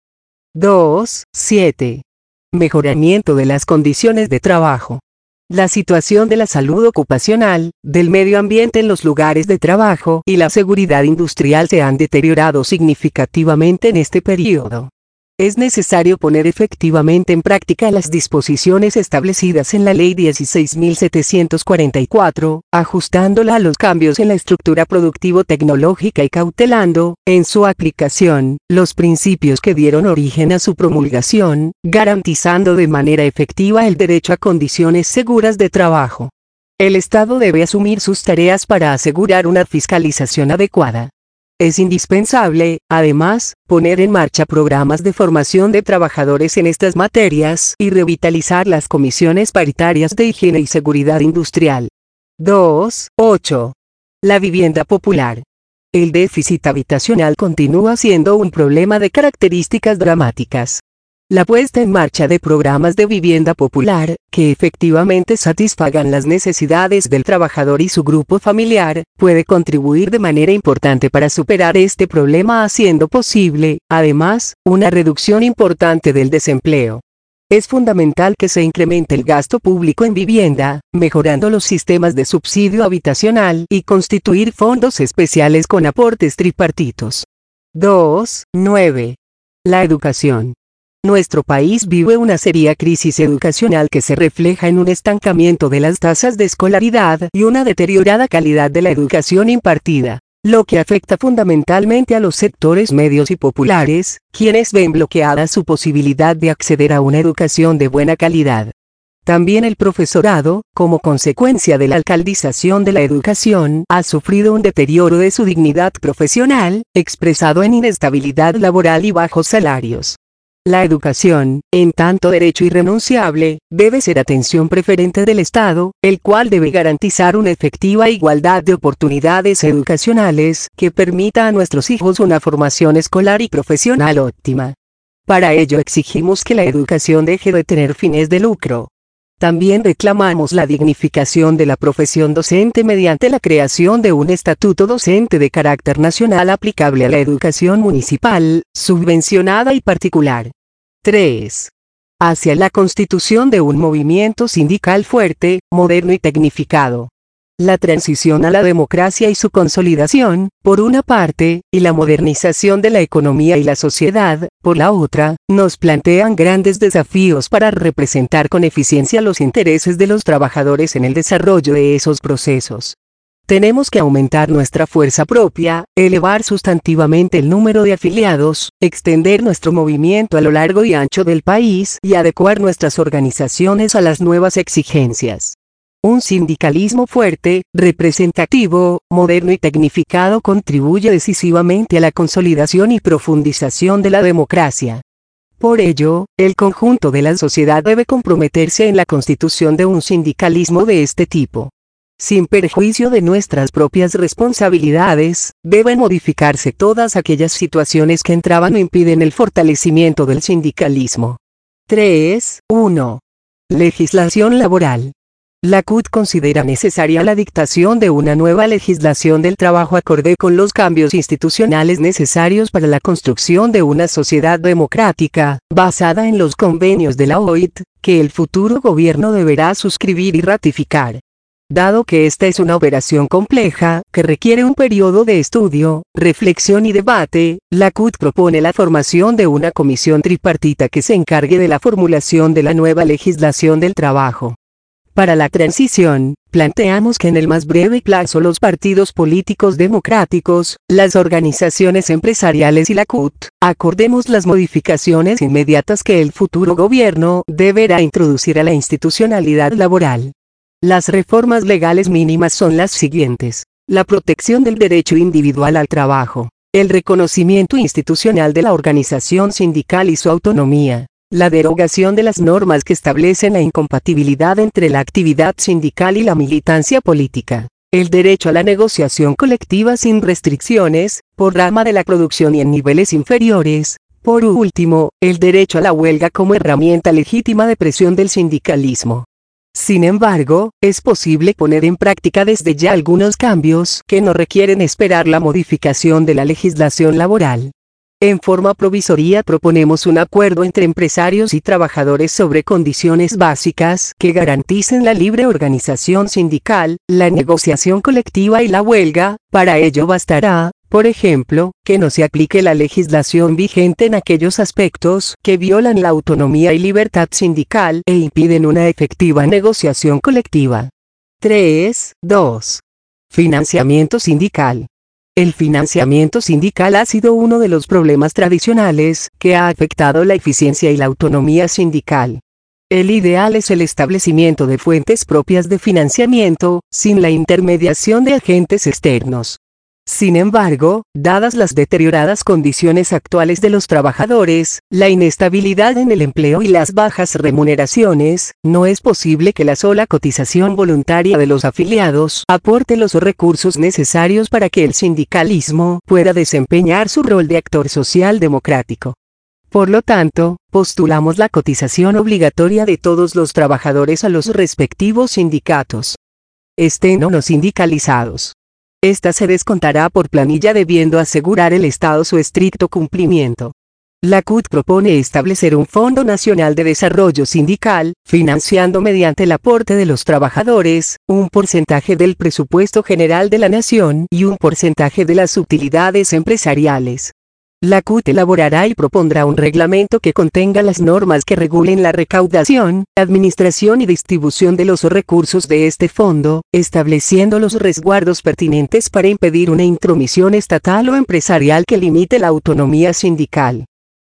2.7. Mejoramiento de las condiciones de trabajo. La situación de la salud ocupacional, del medio ambiente en los lugares de trabajo y la seguridad industrial se han deteriorado significativamente en este periodo. Es necesario poner efectivamente en práctica las disposiciones establecidas en la Ley 16.744, ajustándola a los cambios en la estructura productivo-tecnológica y cautelando, en su aplicación, los principios que dieron origen a su promulgación, garantizando de manera efectiva el derecho a condiciones seguras de trabajo. El Estado debe asumir sus tareas para asegurar una fiscalización adecuada. Es indispensable, además, poner en marcha programas de formación de trabajadores en estas materias y revitalizar las comisiones paritarias de higiene y seguridad industrial. 2.8. La vivienda popular. El déficit habitacional continúa siendo un problema de características dramáticas. La puesta en marcha de programas de vivienda popular, que efectivamente satisfagan las necesidades del trabajador y su grupo familiar, puede contribuir de manera importante para superar este problema haciendo posible, además, una reducción importante del desempleo. Es fundamental que se incremente el gasto público en vivienda, mejorando los sistemas de subsidio habitacional y constituir fondos especiales con aportes tripartitos. 2.9. La educación. Nuestro país vive una seria crisis educacional que se refleja en un estancamiento de las tasas de escolaridad y una deteriorada calidad de la educación impartida, lo que afecta fundamentalmente a los sectores medios y populares, quienes ven bloqueada su posibilidad de acceder a una educación de buena calidad. También el profesorado, como consecuencia de la alcaldización de la educación, ha sufrido un deterioro de su dignidad profesional, expresado en inestabilidad laboral y bajos salarios. La educación, en tanto derecho irrenunciable, debe ser atención preferente del Estado, el cual debe garantizar una efectiva igualdad de oportunidades educacionales que permita a nuestros hijos una formación escolar y profesional óptima. Para ello exigimos que la educación deje de tener fines de lucro. También reclamamos la dignificación de la profesión docente mediante la creación de un estatuto docente de carácter nacional aplicable a la educación municipal, subvencionada y particular. 3. Hacia la constitución de un movimiento sindical fuerte, moderno y tecnificado. La transición a la democracia y su consolidación, por una parte, y la modernización de la economía y la sociedad, por la otra, nos plantean grandes desafíos para representar con eficiencia los intereses de los trabajadores en el desarrollo de esos procesos. Tenemos que aumentar nuestra fuerza propia, elevar sustantivamente el número de afiliados, extender nuestro movimiento a lo largo y ancho del país y adecuar nuestras organizaciones a las nuevas exigencias. Un sindicalismo fuerte, representativo, moderno y tecnificado contribuye decisivamente a la consolidación y profundización de la democracia. Por ello, el conjunto de la sociedad debe comprometerse en la constitución de un sindicalismo de este tipo. Sin perjuicio de nuestras propias responsabilidades, deben modificarse todas aquellas situaciones que entraban o impiden el fortalecimiento del sindicalismo. 3.1. Legislación laboral. La CUT considera necesaria la dictación de una nueva legislación del trabajo acorde con los cambios institucionales necesarios para la construcción de una sociedad democrática, basada en los convenios de la OIT, que el futuro gobierno deberá suscribir y ratificar. Dado que esta es una operación compleja, que requiere un periodo de estudio, reflexión y debate, la CUT propone la formación de una comisión tripartita que se encargue de la formulación de la nueva legislación del trabajo. Para la transición, planteamos que en el más breve plazo los partidos políticos democráticos, las organizaciones empresariales y la CUT, acordemos las modificaciones inmediatas que el futuro gobierno deberá introducir a la institucionalidad laboral. Las reformas legales mínimas son las siguientes: la protección del derecho individual al trabajo, el reconocimiento institucional de la organización sindical y su autonomía, la derogación de las normas que establecen la incompatibilidad entre la actividad sindical y la militancia política, el derecho a la negociación colectiva sin restricciones, por rama de la producción y en niveles inferiores. Por último, el derecho a la huelga como herramienta legítima de presión del sindicalismo. Sin embargo, es posible poner en práctica desde ya algunos cambios que no requieren esperar la modificación de la legislación laboral. En forma provisoria proponemos un acuerdo entre empresarios y trabajadores sobre condiciones básicas que garanticen la libre organización sindical, la negociación colectiva y la huelga. Para ello bastará, por ejemplo, que no se aplique la legislación vigente en aquellos aspectos que violan la autonomía y libertad sindical e impiden una efectiva negociación colectiva. 3.2. Financiamiento sindical. El financiamiento sindical ha sido uno de los problemas tradicionales que ha afectado la eficiencia y la autonomía sindical. El ideal es el establecimiento de fuentes propias de financiamiento, sin la intermediación de agentes externos. Sin embargo, dadas las deterioradas condiciones actuales de los trabajadores, la inestabilidad en el empleo y las bajas remuneraciones, no es posible que la sola cotización voluntaria de los afiliados aporte los recursos necesarios para que el sindicalismo pueda desempeñar su rol de actor social democrático. Por lo tanto, postulamos la cotización obligatoria de todos los trabajadores a los respectivos sindicatos, estén o no sindicalizados. Esta se descontará por planilla debiendo asegurar el Estado su estricto cumplimiento. La CUT propone establecer un Fondo Nacional de Desarrollo Sindical, financiando mediante el aporte de los trabajadores, un porcentaje del presupuesto general de la Nación y un porcentaje de las utilidades empresariales. La CUT elaborará y propondrá un reglamento que contenga las normas que regulen la recaudación, administración y distribución de los recursos de este fondo, estableciendo los resguardos pertinentes para impedir una intromisión estatal o empresarial que limite la autonomía sindical.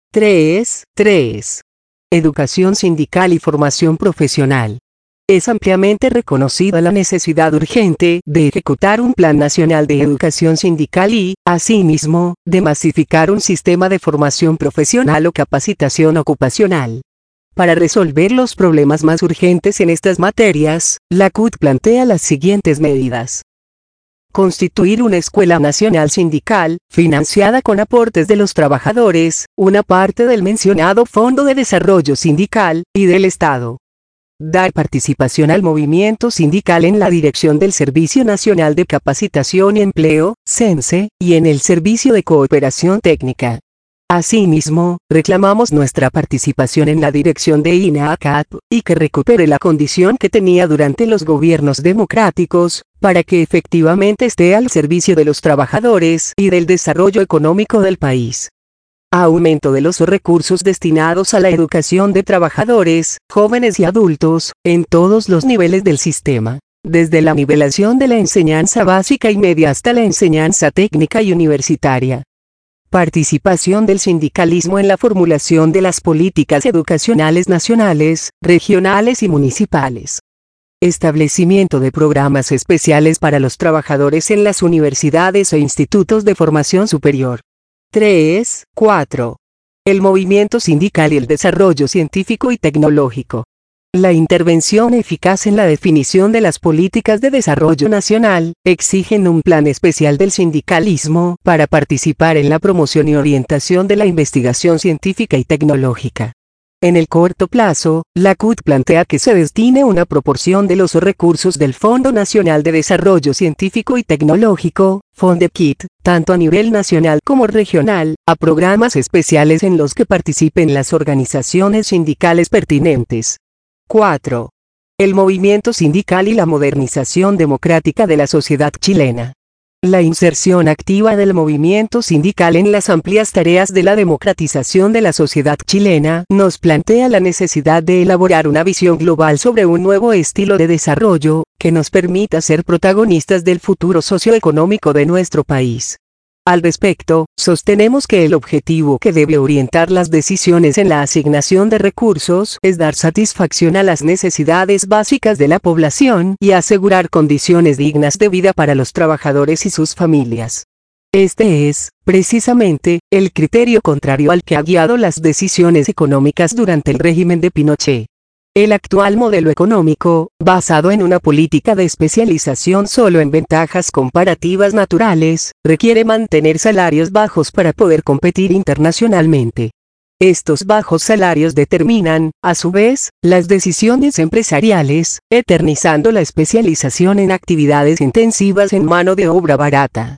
3.3. Educación sindical y formación profesional. Es ampliamente reconocida la necesidad urgente de ejecutar un Plan Nacional de Educación Sindical y, asimismo, de masificar un sistema de formación profesional o capacitación ocupacional. Para resolver los problemas más urgentes en estas materias, la CUT plantea las siguientes medidas. Constituir una escuela nacional sindical, financiada con aportes de los trabajadores, una parte del mencionado Fondo de Desarrollo Sindical, y del Estado. Dar participación al movimiento sindical en la dirección del Servicio Nacional de Capacitación y Empleo, SENSE, y en el Servicio de Cooperación Técnica. Asimismo, reclamamos nuestra participación en la dirección de INACAP, y que recupere la condición que tenía durante los gobiernos democráticos, para que efectivamente esté al servicio de los trabajadores y del desarrollo económico del país. Aumento de los recursos destinados a la educación de trabajadores, jóvenes y adultos, en todos los niveles del sistema, desde la nivelación de la enseñanza básica y media hasta la enseñanza técnica y universitaria. Participación del sindicalismo en la formulación de las políticas educacionales nacionales, regionales y municipales. Establecimiento de programas especiales para los trabajadores en las universidades e institutos de formación superior. 3.4. El movimiento sindical y el desarrollo científico y tecnológico. La intervención eficaz en la definición de las políticas de desarrollo nacional, exigen un plan especial del sindicalismo para participar en la promoción y orientación de la investigación científica y tecnológica. En el corto plazo, la CUT plantea que se destine una proporción de los recursos del Fondo Nacional de Desarrollo Científico y Tecnológico, FONDECIT, tanto a nivel nacional como regional, a programas especiales en los que participen las organizaciones sindicales pertinentes. 4. El movimiento sindical y la modernización democrática de la sociedad chilena. La inserción activa del movimiento sindical en las amplias tareas de la democratización de la sociedad chilena nos plantea la necesidad de elaborar una visión global sobre un nuevo estilo de desarrollo, que nos permita ser protagonistas del futuro socioeconómico de nuestro país. Al respecto, sostenemos que el objetivo que debe orientar las decisiones en la asignación de recursos es dar satisfacción a las necesidades básicas de la población y asegurar condiciones dignas de vida para los trabajadores y sus familias. Este es, precisamente, el criterio contrario al que ha guiado las decisiones económicas durante el régimen de Pinochet. El actual modelo económico, basado en una política de especialización solo en ventajas comparativas naturales, requiere mantener salarios bajos para poder competir internacionalmente. Estos bajos salarios determinan, a su vez, las decisiones empresariales, eternizando la especialización en actividades intensivas en mano de obra barata.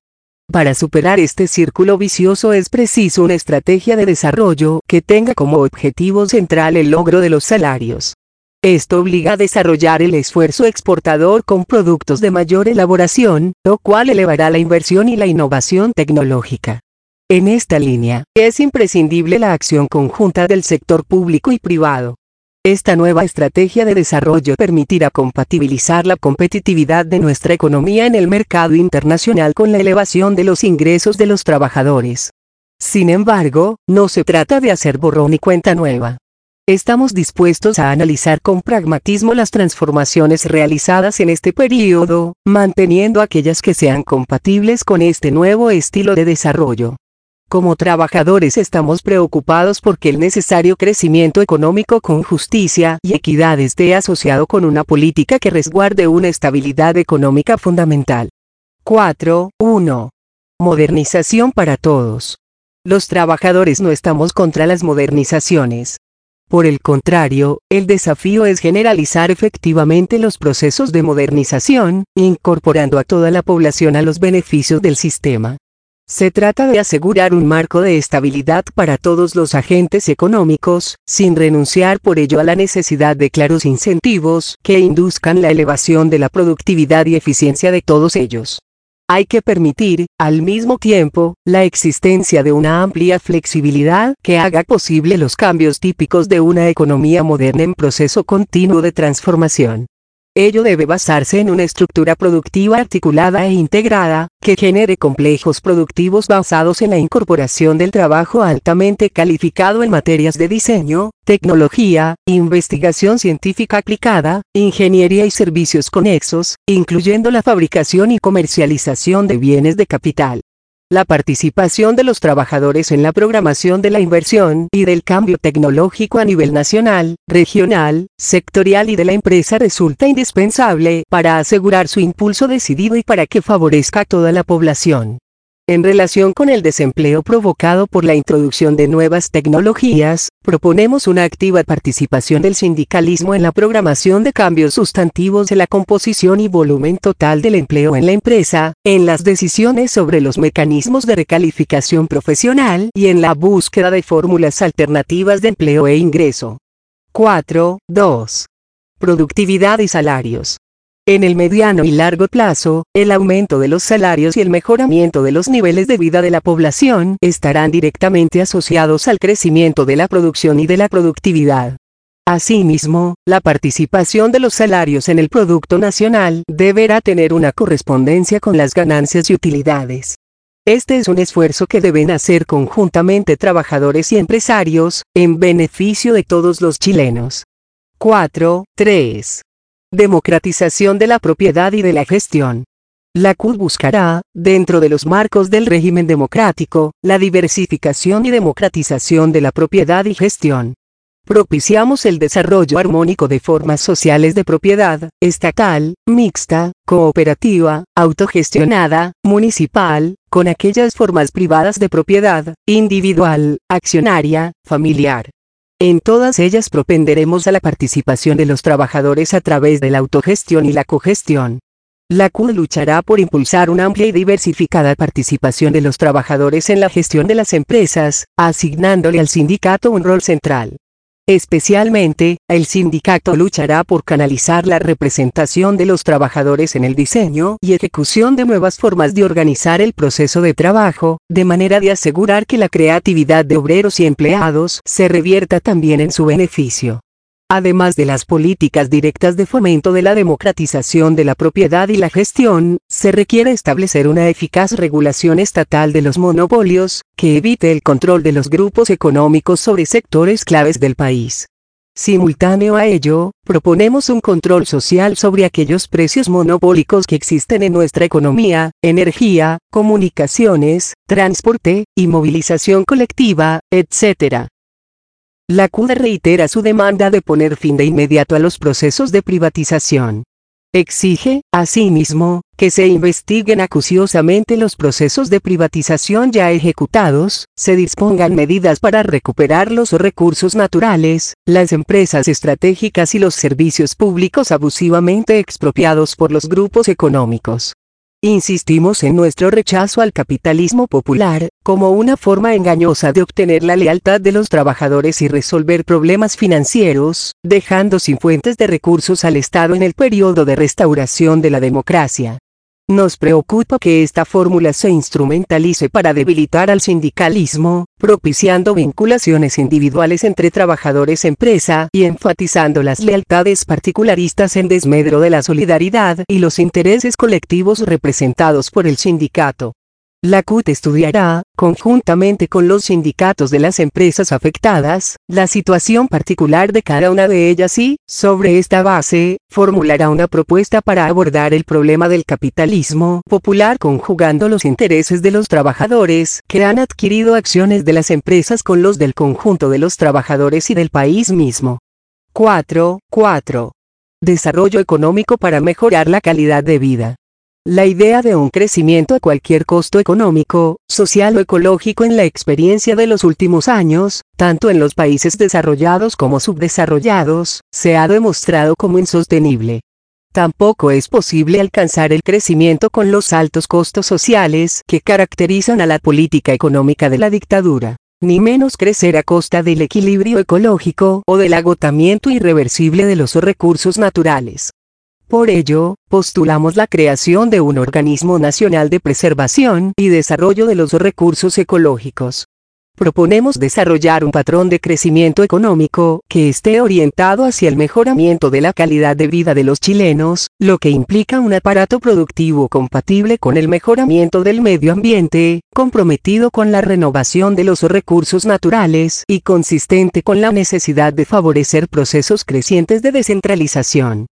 Para superar este círculo vicioso es preciso una estrategia de desarrollo que tenga como objetivo central el logro de los salarios. Esto obliga a desarrollar el esfuerzo exportador con productos de mayor elaboración, lo cual elevará la inversión y la innovación tecnológica. En esta línea, es imprescindible la acción conjunta del sector público y privado. Esta nueva estrategia de desarrollo permitirá compatibilizar la competitividad de nuestra economía en el mercado internacional con la elevación de los ingresos de los trabajadores. Sin embargo, no se trata de hacer borrón y cuenta nueva. Estamos dispuestos a analizar con pragmatismo las transformaciones realizadas en este periodo, manteniendo aquellas que sean compatibles con este nuevo estilo de desarrollo. Como trabajadores estamos preocupados porque el necesario crecimiento económico con justicia y equidad esté asociado con una política que resguarde una estabilidad económica fundamental. 4.1. Modernización para todos. Los trabajadores no estamos contra las modernizaciones. Por el contrario, el desafío es generalizar efectivamente los procesos de modernización, incorporando a toda la población a los beneficios del sistema. Se trata de asegurar un marco de estabilidad para todos los agentes económicos, sin renunciar por ello a la necesidad de claros incentivos que induzcan la elevación de la productividad y eficiencia de todos ellos. Hay que permitir, al mismo tiempo, la existencia de una amplia flexibilidad que haga posible los cambios típicos de una economía moderna en proceso continuo de transformación. Ello debe basarse en una estructura productiva articulada e integrada, que genere complejos productivos basados en la incorporación del trabajo altamente calificado en materias de diseño, tecnología, investigación científica aplicada, ingeniería y servicios conexos, incluyendo la fabricación y comercialización de bienes de capital. La participación de los trabajadores en la programación de la inversión y del cambio tecnológico a nivel nacional, regional, sectorial y de la empresa resulta indispensable para asegurar su impulso decidido y para que favorezca a toda la población. En relación con el desempleo provocado por la introducción de nuevas tecnologías, proponemos una activa participación del sindicalismo en la programación de cambios sustantivos de la composición y volumen total del empleo en la empresa, en las decisiones sobre los mecanismos de recalificación profesional y en la búsqueda de fórmulas alternativas de empleo e ingreso. 4.2. Productividad y salarios. En el mediano y largo plazo, el aumento de los salarios y el mejoramiento de los niveles de vida de la población estarán directamente asociados al crecimiento de la producción y de la productividad. Asimismo, la participación de los salarios en el Producto Nacional deberá tener una correspondencia con las ganancias y utilidades. Este es un esfuerzo que deben hacer conjuntamente trabajadores y empresarios, en beneficio de todos los chilenos. 4.3. Democratización de la propiedad y de la gestión. La CUT buscará, dentro de los marcos del régimen democrático, la diversificación y democratización de la propiedad y gestión. Propiciamos el desarrollo armónico de formas sociales de propiedad, estatal, mixta, cooperativa, autogestionada, municipal, con aquellas formas privadas de propiedad, individual, accionaria, familiar. En todas ellas propenderemos a la participación de los trabajadores a través de la autogestión y la cogestión. La CUT luchará por impulsar una amplia y diversificada participación de los trabajadores en la gestión de las empresas, asignándole al sindicato un rol central. Especialmente, el sindicato luchará por canalizar la representación de los trabajadores en el diseño y ejecución de nuevas formas de organizar el proceso de trabajo, de manera de asegurar que la creatividad de obreros y empleados se revierta también en su beneficio. Además de las políticas directas de fomento de la democratización de la propiedad y la gestión, se requiere establecer una eficaz regulación estatal de los monopolios, que evite el control de los grupos económicos sobre sectores claves del país. Simultáneo a ello, proponemos un control social sobre aquellos precios monopólicos que existen en nuestra economía, energía, comunicaciones, transporte, y movilización colectiva, etc. La CUT reitera su demanda de poner fin de inmediato a los procesos de privatización. Exige, asimismo, que se investiguen acuciosamente los procesos de privatización ya ejecutados, se dispongan medidas para recuperar los recursos naturales, las empresas estratégicas y los servicios públicos abusivamente expropiados por los grupos económicos. Insistimos en nuestro rechazo al capitalismo popular, como una forma engañosa de obtener la lealtad de los trabajadores y resolver problemas financieros, dejando sin fuentes de recursos al Estado en el periodo de restauración de la democracia. Nos preocupa que esta fórmula se instrumentalice para debilitar al sindicalismo, propiciando vinculaciones individuales entre trabajadores-empresa y enfatizando las lealtades particularistas en desmedro de la solidaridad y los intereses colectivos representados por el sindicato. La CUT estudiará, conjuntamente con los sindicatos de las empresas afectadas, la situación particular de cada una de ellas y, sobre esta base, formulará una propuesta para abordar el problema del capitalismo popular conjugando los intereses de los trabajadores que han adquirido acciones de las empresas con los del conjunto de los trabajadores y del país mismo. 4. Desarrollo económico para mejorar la calidad de vida. La idea de un crecimiento a cualquier costo económico, social o ecológico en la experiencia de los últimos años, tanto en los países desarrollados como subdesarrollados, se ha demostrado como insostenible. Tampoco es posible alcanzar el crecimiento con los altos costos sociales que caracterizan a la política económica de la dictadura, ni menos crecer a costa del equilibrio ecológico o del agotamiento irreversible de los recursos naturales. Por ello, postulamos la creación de un organismo nacional de preservación y desarrollo de los recursos ecológicos. Proponemos desarrollar un patrón de crecimiento económico que esté orientado hacia el mejoramiento de la calidad de vida de los chilenos, lo que implica un aparato productivo compatible con el mejoramiento del medio ambiente, comprometido con la renovación de los recursos naturales y consistente con la necesidad de favorecer procesos crecientes de descentralización.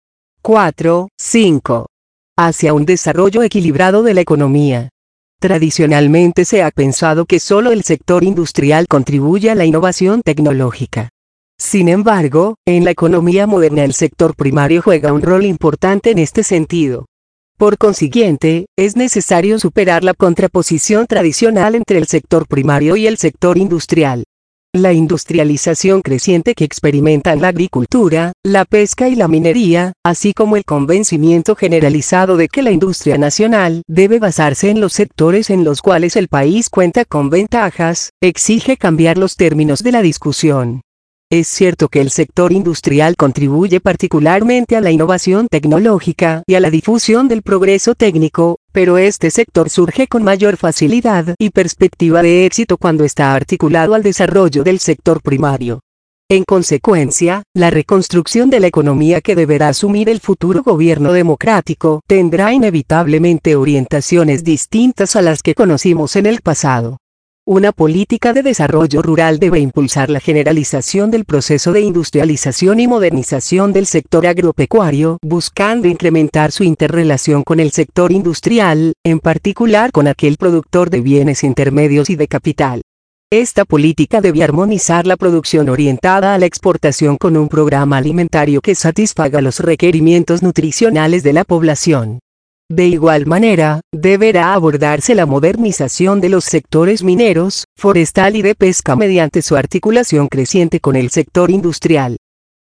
5. Hacia un desarrollo equilibrado de la economía. Tradicionalmente se ha pensado que solo el sector industrial contribuye a la innovación tecnológica. Sin embargo, en la economía moderna el sector primario juega un rol importante en este sentido. Por consiguiente, es necesario superar la contraposición tradicional entre el sector primario y el sector industrial. La industrialización creciente que experimentan la agricultura, la pesca y la minería, así como el convencimiento generalizado de que la industria nacional debe basarse en los sectores en los cuales el país cuenta con ventajas, exige cambiar los términos de la discusión. Es cierto que el sector industrial contribuye particularmente a la innovación tecnológica y a la difusión del progreso técnico, pero este sector surge con mayor facilidad y perspectiva de éxito cuando está articulado al desarrollo del sector primario. En consecuencia, la reconstrucción de la economía que deberá asumir el futuro gobierno democrático tendrá inevitablemente orientaciones distintas a las que conocimos en el pasado. Una política de desarrollo rural debe impulsar la generalización del proceso de industrialización y modernización del sector agropecuario, buscando incrementar su interrelación con el sector industrial, en particular con aquel productor de bienes intermedios y de capital. Esta política debe armonizar la producción orientada a la exportación con un programa alimentario que satisfaga los requerimientos nutricionales de la población. De igual manera, deberá abordarse la modernización de los sectores mineros, forestal y de pesca mediante su articulación creciente con el sector industrial.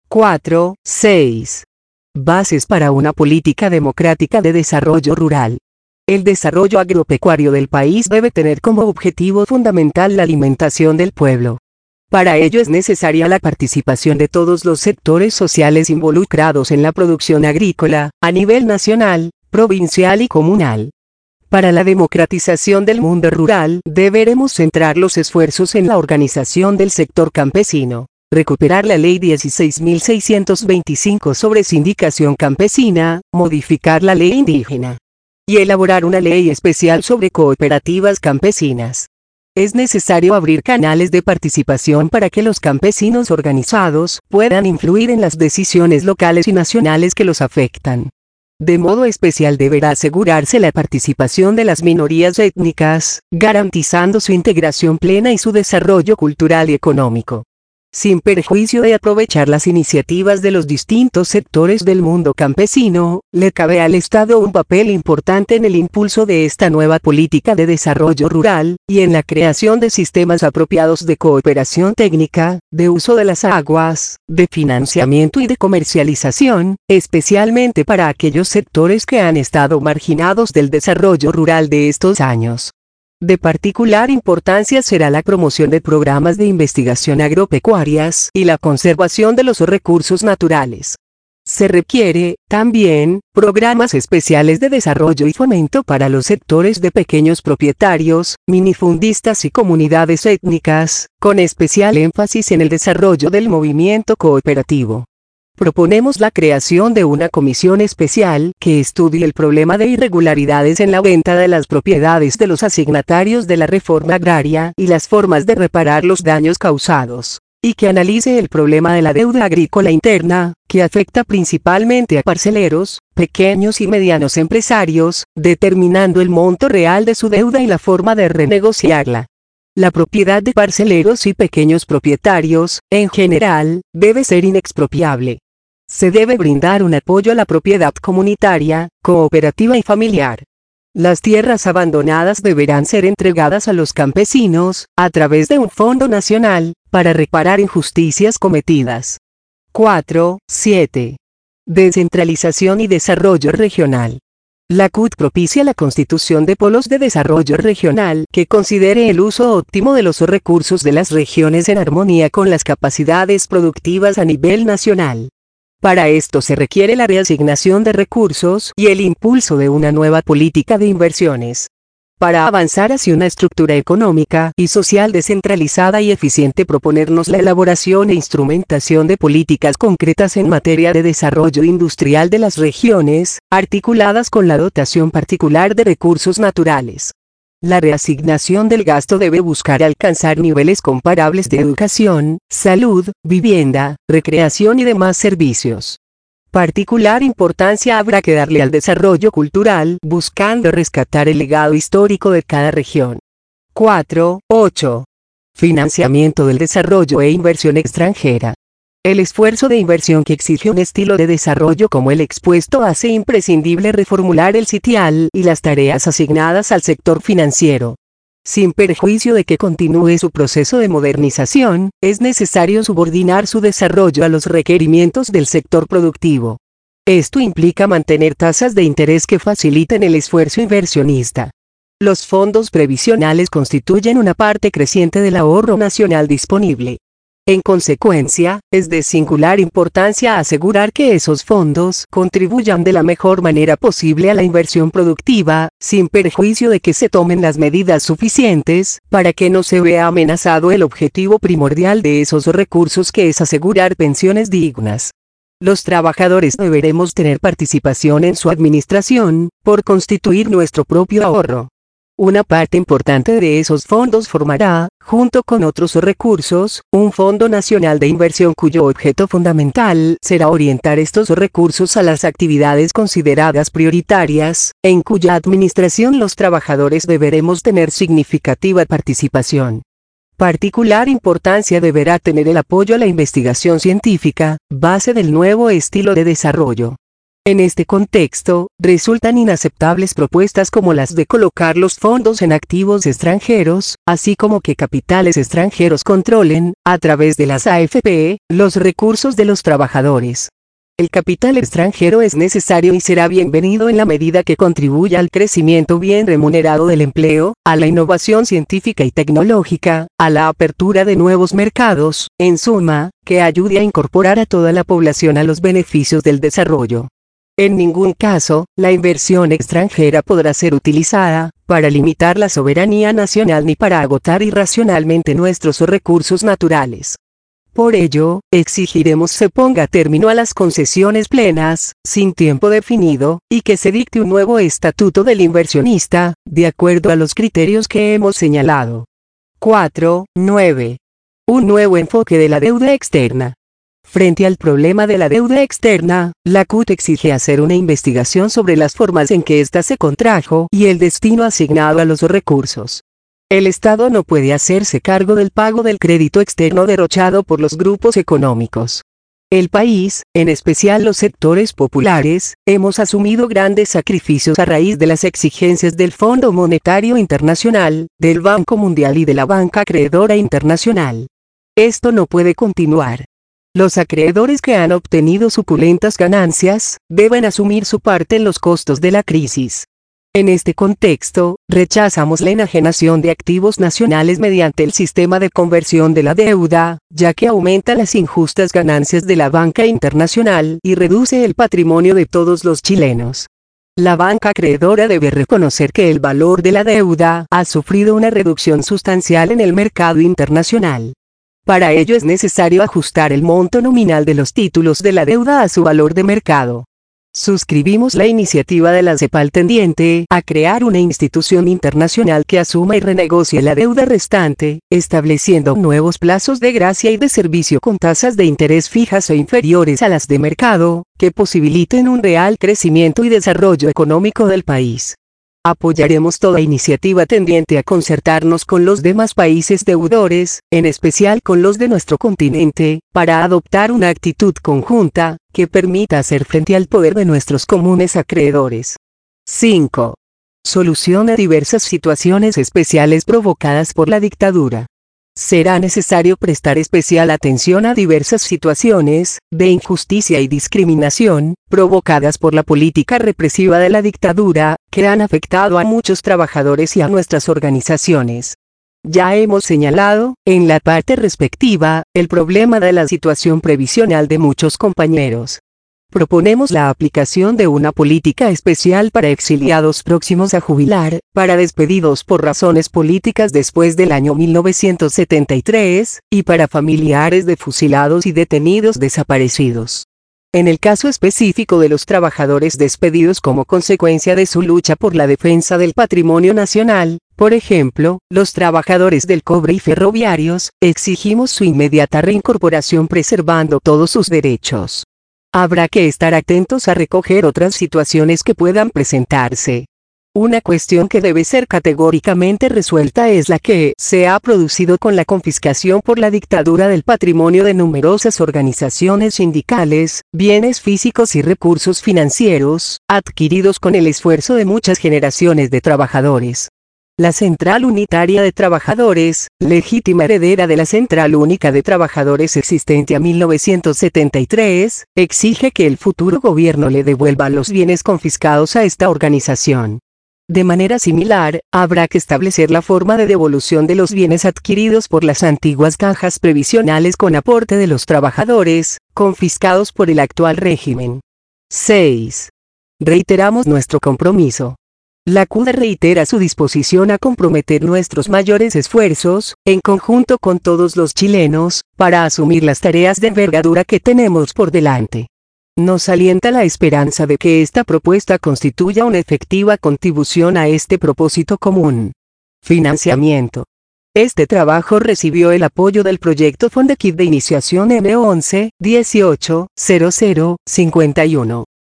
6. Bases para una política democrática de desarrollo rural. El desarrollo agropecuario del país debe tener como objetivo fundamental la alimentación del pueblo. Para ello es necesaria la participación de todos los sectores sociales involucrados en la producción agrícola, a nivel nacional, provincial y comunal. Para la democratización del mundo rural, deberemos centrar los esfuerzos en la organización del sector campesino, recuperar la Ley 16.625 sobre sindicación campesina, modificar la ley indígena y elaborar una ley especial sobre cooperativas campesinas. Es necesario abrir canales de participación para que los campesinos organizados puedan influir en las decisiones locales y nacionales que los afectan. De modo especial deberá asegurarse la participación de las minorías étnicas, garantizando su integración plena y su desarrollo cultural y económico. sin perjuicio de aprovechar las iniciativas de los distintos sectores del mundo campesino, le cabe al Estado un papel importante en el impulso de esta nueva política de desarrollo rural, y en la creación de sistemas apropiados de cooperación técnica, de uso de las aguas, de financiamiento y de comercialización, especialmente para aquellos sectores que han estado marginados del desarrollo rural de estos años. De particular importancia será la promoción de programas de investigación agropecuarias y la conservación de los recursos naturales. Se requiere, también, programas especiales de desarrollo y fomento para los sectores de pequeños propietarios, minifundistas y comunidades étnicas, con especial énfasis en el desarrollo del movimiento cooperativo. Proponemos la creación de una comisión especial que estudie el problema de irregularidades en la venta de las propiedades de los asignatarios de la reforma agraria y las formas de reparar los daños causados, y que analice el problema de la deuda agrícola interna, que afecta principalmente a parceleros, pequeños y medianos empresarios, determinando el monto real de su deuda y la forma de renegociarla. La propiedad de parceleros y pequeños propietarios, en general, debe ser inexpropiable. Se debe brindar un apoyo a la propiedad comunitaria, cooperativa y familiar. Las tierras abandonadas deberán ser entregadas a los campesinos, a través de un fondo nacional, para reparar injusticias cometidas. 4.7. Descentralización y desarrollo regional. La CUT propicia la constitución de polos de desarrollo regional que considere el uso óptimo de los recursos de las regiones en armonía con las capacidades productivas a nivel nacional. Para esto se requiere la reasignación de recursos y el impulso de una nueva política de inversiones. Para avanzar hacia una estructura económica y social descentralizada y eficiente, proponernos la elaboración e instrumentación de políticas concretas en materia de desarrollo industrial de las regiones, articuladas con la dotación particular de recursos naturales. La reasignación del gasto debe buscar alcanzar niveles comparables de educación, salud, vivienda, recreación y demás servicios. Particular importancia habrá que darle al desarrollo cultural, buscando rescatar el legado histórico de cada región. 4.8. Financiamiento del desarrollo e inversión extranjera. El esfuerzo de inversión que exige un estilo de desarrollo como el expuesto hace imprescindible reformular el sitial y las tareas asignadas al sector financiero. Sin perjuicio de que continúe su proceso de modernización, es necesario subordinar su desarrollo a los requerimientos del sector productivo. Esto implica mantener tasas de interés que faciliten el esfuerzo inversionista. Los fondos previsionales constituyen una parte creciente del ahorro nacional disponible. En consecuencia, es de singular importancia asegurar que esos fondos contribuyan de la mejor manera posible a la inversión productiva, sin perjuicio de que se tomen las medidas suficientes para que no se vea amenazado el objetivo primordial de esos recursos, que es asegurar pensiones dignas. Los trabajadores deberemos tener participación en su administración, por constituir nuestro propio ahorro. Una parte importante de esos fondos formará, junto con otros recursos, un Fondo Nacional de Inversión cuyo objeto fundamental será orientar estos recursos a las actividades consideradas prioritarias, en cuya administración los trabajadores deberemos tener significativa participación. Particular importancia deberá tener el apoyo a la investigación científica, base del nuevo estilo de desarrollo. En este contexto, resultan inaceptables propuestas como las de colocar los fondos en activos extranjeros, así como que capitales extranjeros controlen, a través de las AFP, los recursos de los trabajadores. El capital extranjero es necesario y será bienvenido en la medida que contribuya al crecimiento bien remunerado del empleo, a la innovación científica y tecnológica, a la apertura de nuevos mercados, en suma, que ayude a incorporar a toda la población a los beneficios del desarrollo. En ningún caso, la inversión extranjera podrá ser utilizada para limitar la soberanía nacional ni para agotar irracionalmente nuestros recursos naturales. Por ello, exigiremos se ponga término a las concesiones plenas, sin tiempo definido, y que se dicte un nuevo estatuto del inversionista, de acuerdo a los criterios que hemos señalado. 4.9. Un nuevo enfoque de la deuda externa. Frente al problema de la deuda externa, la CUT exige hacer una investigación sobre las formas en que ésta se contrajo y el destino asignado a los recursos. El Estado no puede hacerse cargo del pago del crédito externo derrochado por los grupos económicos. El país, en especial los sectores populares, hemos asumido grandes sacrificios a raíz de las exigencias del Fondo Monetario Internacional, del Banco Mundial y de la banca acreedora internacional. Esto no puede continuar. Los acreedores que han obtenido suculentas ganancias, deben asumir su parte en los costos de la crisis. En este contexto, rechazamos la enajenación de activos nacionales mediante el sistema de conversión de la deuda, ya que aumenta las injustas ganancias de la banca internacional y reduce el patrimonio de todos los chilenos. La banca acreedora debe reconocer que el valor de la deuda ha sufrido una reducción sustancial en el mercado internacional. Para ello es necesario ajustar el monto nominal de los títulos de la deuda a su valor de mercado. Suscribimos la iniciativa de la CEPAL tendiente a crear una institución internacional que asuma y renegocie la deuda restante, estableciendo nuevos plazos de gracia y de servicio con tasas de interés fijas e inferiores a las de mercado, que posibiliten un real crecimiento y desarrollo económico del país. Apoyaremos toda iniciativa tendiente a concertarnos con los demás países deudores, en especial con los de nuestro continente, para adoptar una actitud conjunta, que permita hacer frente al poder de nuestros comunes acreedores. 5. Solución a diversas situaciones especiales provocadas por la dictadura. Será necesario prestar especial atención a diversas situaciones, de injusticia y discriminación, provocadas por la política represiva de la dictadura, que han afectado a muchos trabajadores y a nuestras organizaciones. Ya hemos señalado, en la parte respectiva, el problema de la situación previsional de muchos compañeros. Proponemos la aplicación de una política especial para exiliados próximos a jubilar, para despedidos por razones políticas después del año 1973, y para familiares de fusilados y detenidos desaparecidos. En el caso específico de los trabajadores despedidos como consecuencia de su lucha por la defensa del patrimonio nacional, por ejemplo, los trabajadores del cobre y ferroviarios, exigimos su inmediata reincorporación preservando todos sus derechos. Habrá que estar atentos a recoger otras situaciones que puedan presentarse. Una cuestión que debe ser categóricamente resuelta es la que se ha producido con la confiscación por la dictadura del patrimonio de numerosas organizaciones sindicales, bienes físicos y recursos financieros, adquiridos con el esfuerzo de muchas generaciones de trabajadores. La Central Unitaria de Trabajadores, legítima heredera de la Central Única de Trabajadores existente a 1973, exige que el futuro gobierno le devuelva los bienes confiscados a esta organización. De manera similar, habrá que establecer la forma de devolución de los bienes adquiridos por las antiguas cajas previsionales con aporte de los trabajadores, confiscados por el actual régimen. 6. Reiteramos nuestro compromiso. La CUDA reitera su disposición a comprometer nuestros mayores esfuerzos, en conjunto con todos los chilenos, para asumir las tareas de envergadura que tenemos por delante. Nos alienta la esperanza de que esta propuesta constituya una efectiva contribución a este propósito común. Financiamiento. Este trabajo recibió el apoyo del proyecto Fondekid de iniciación M11-18-00-51.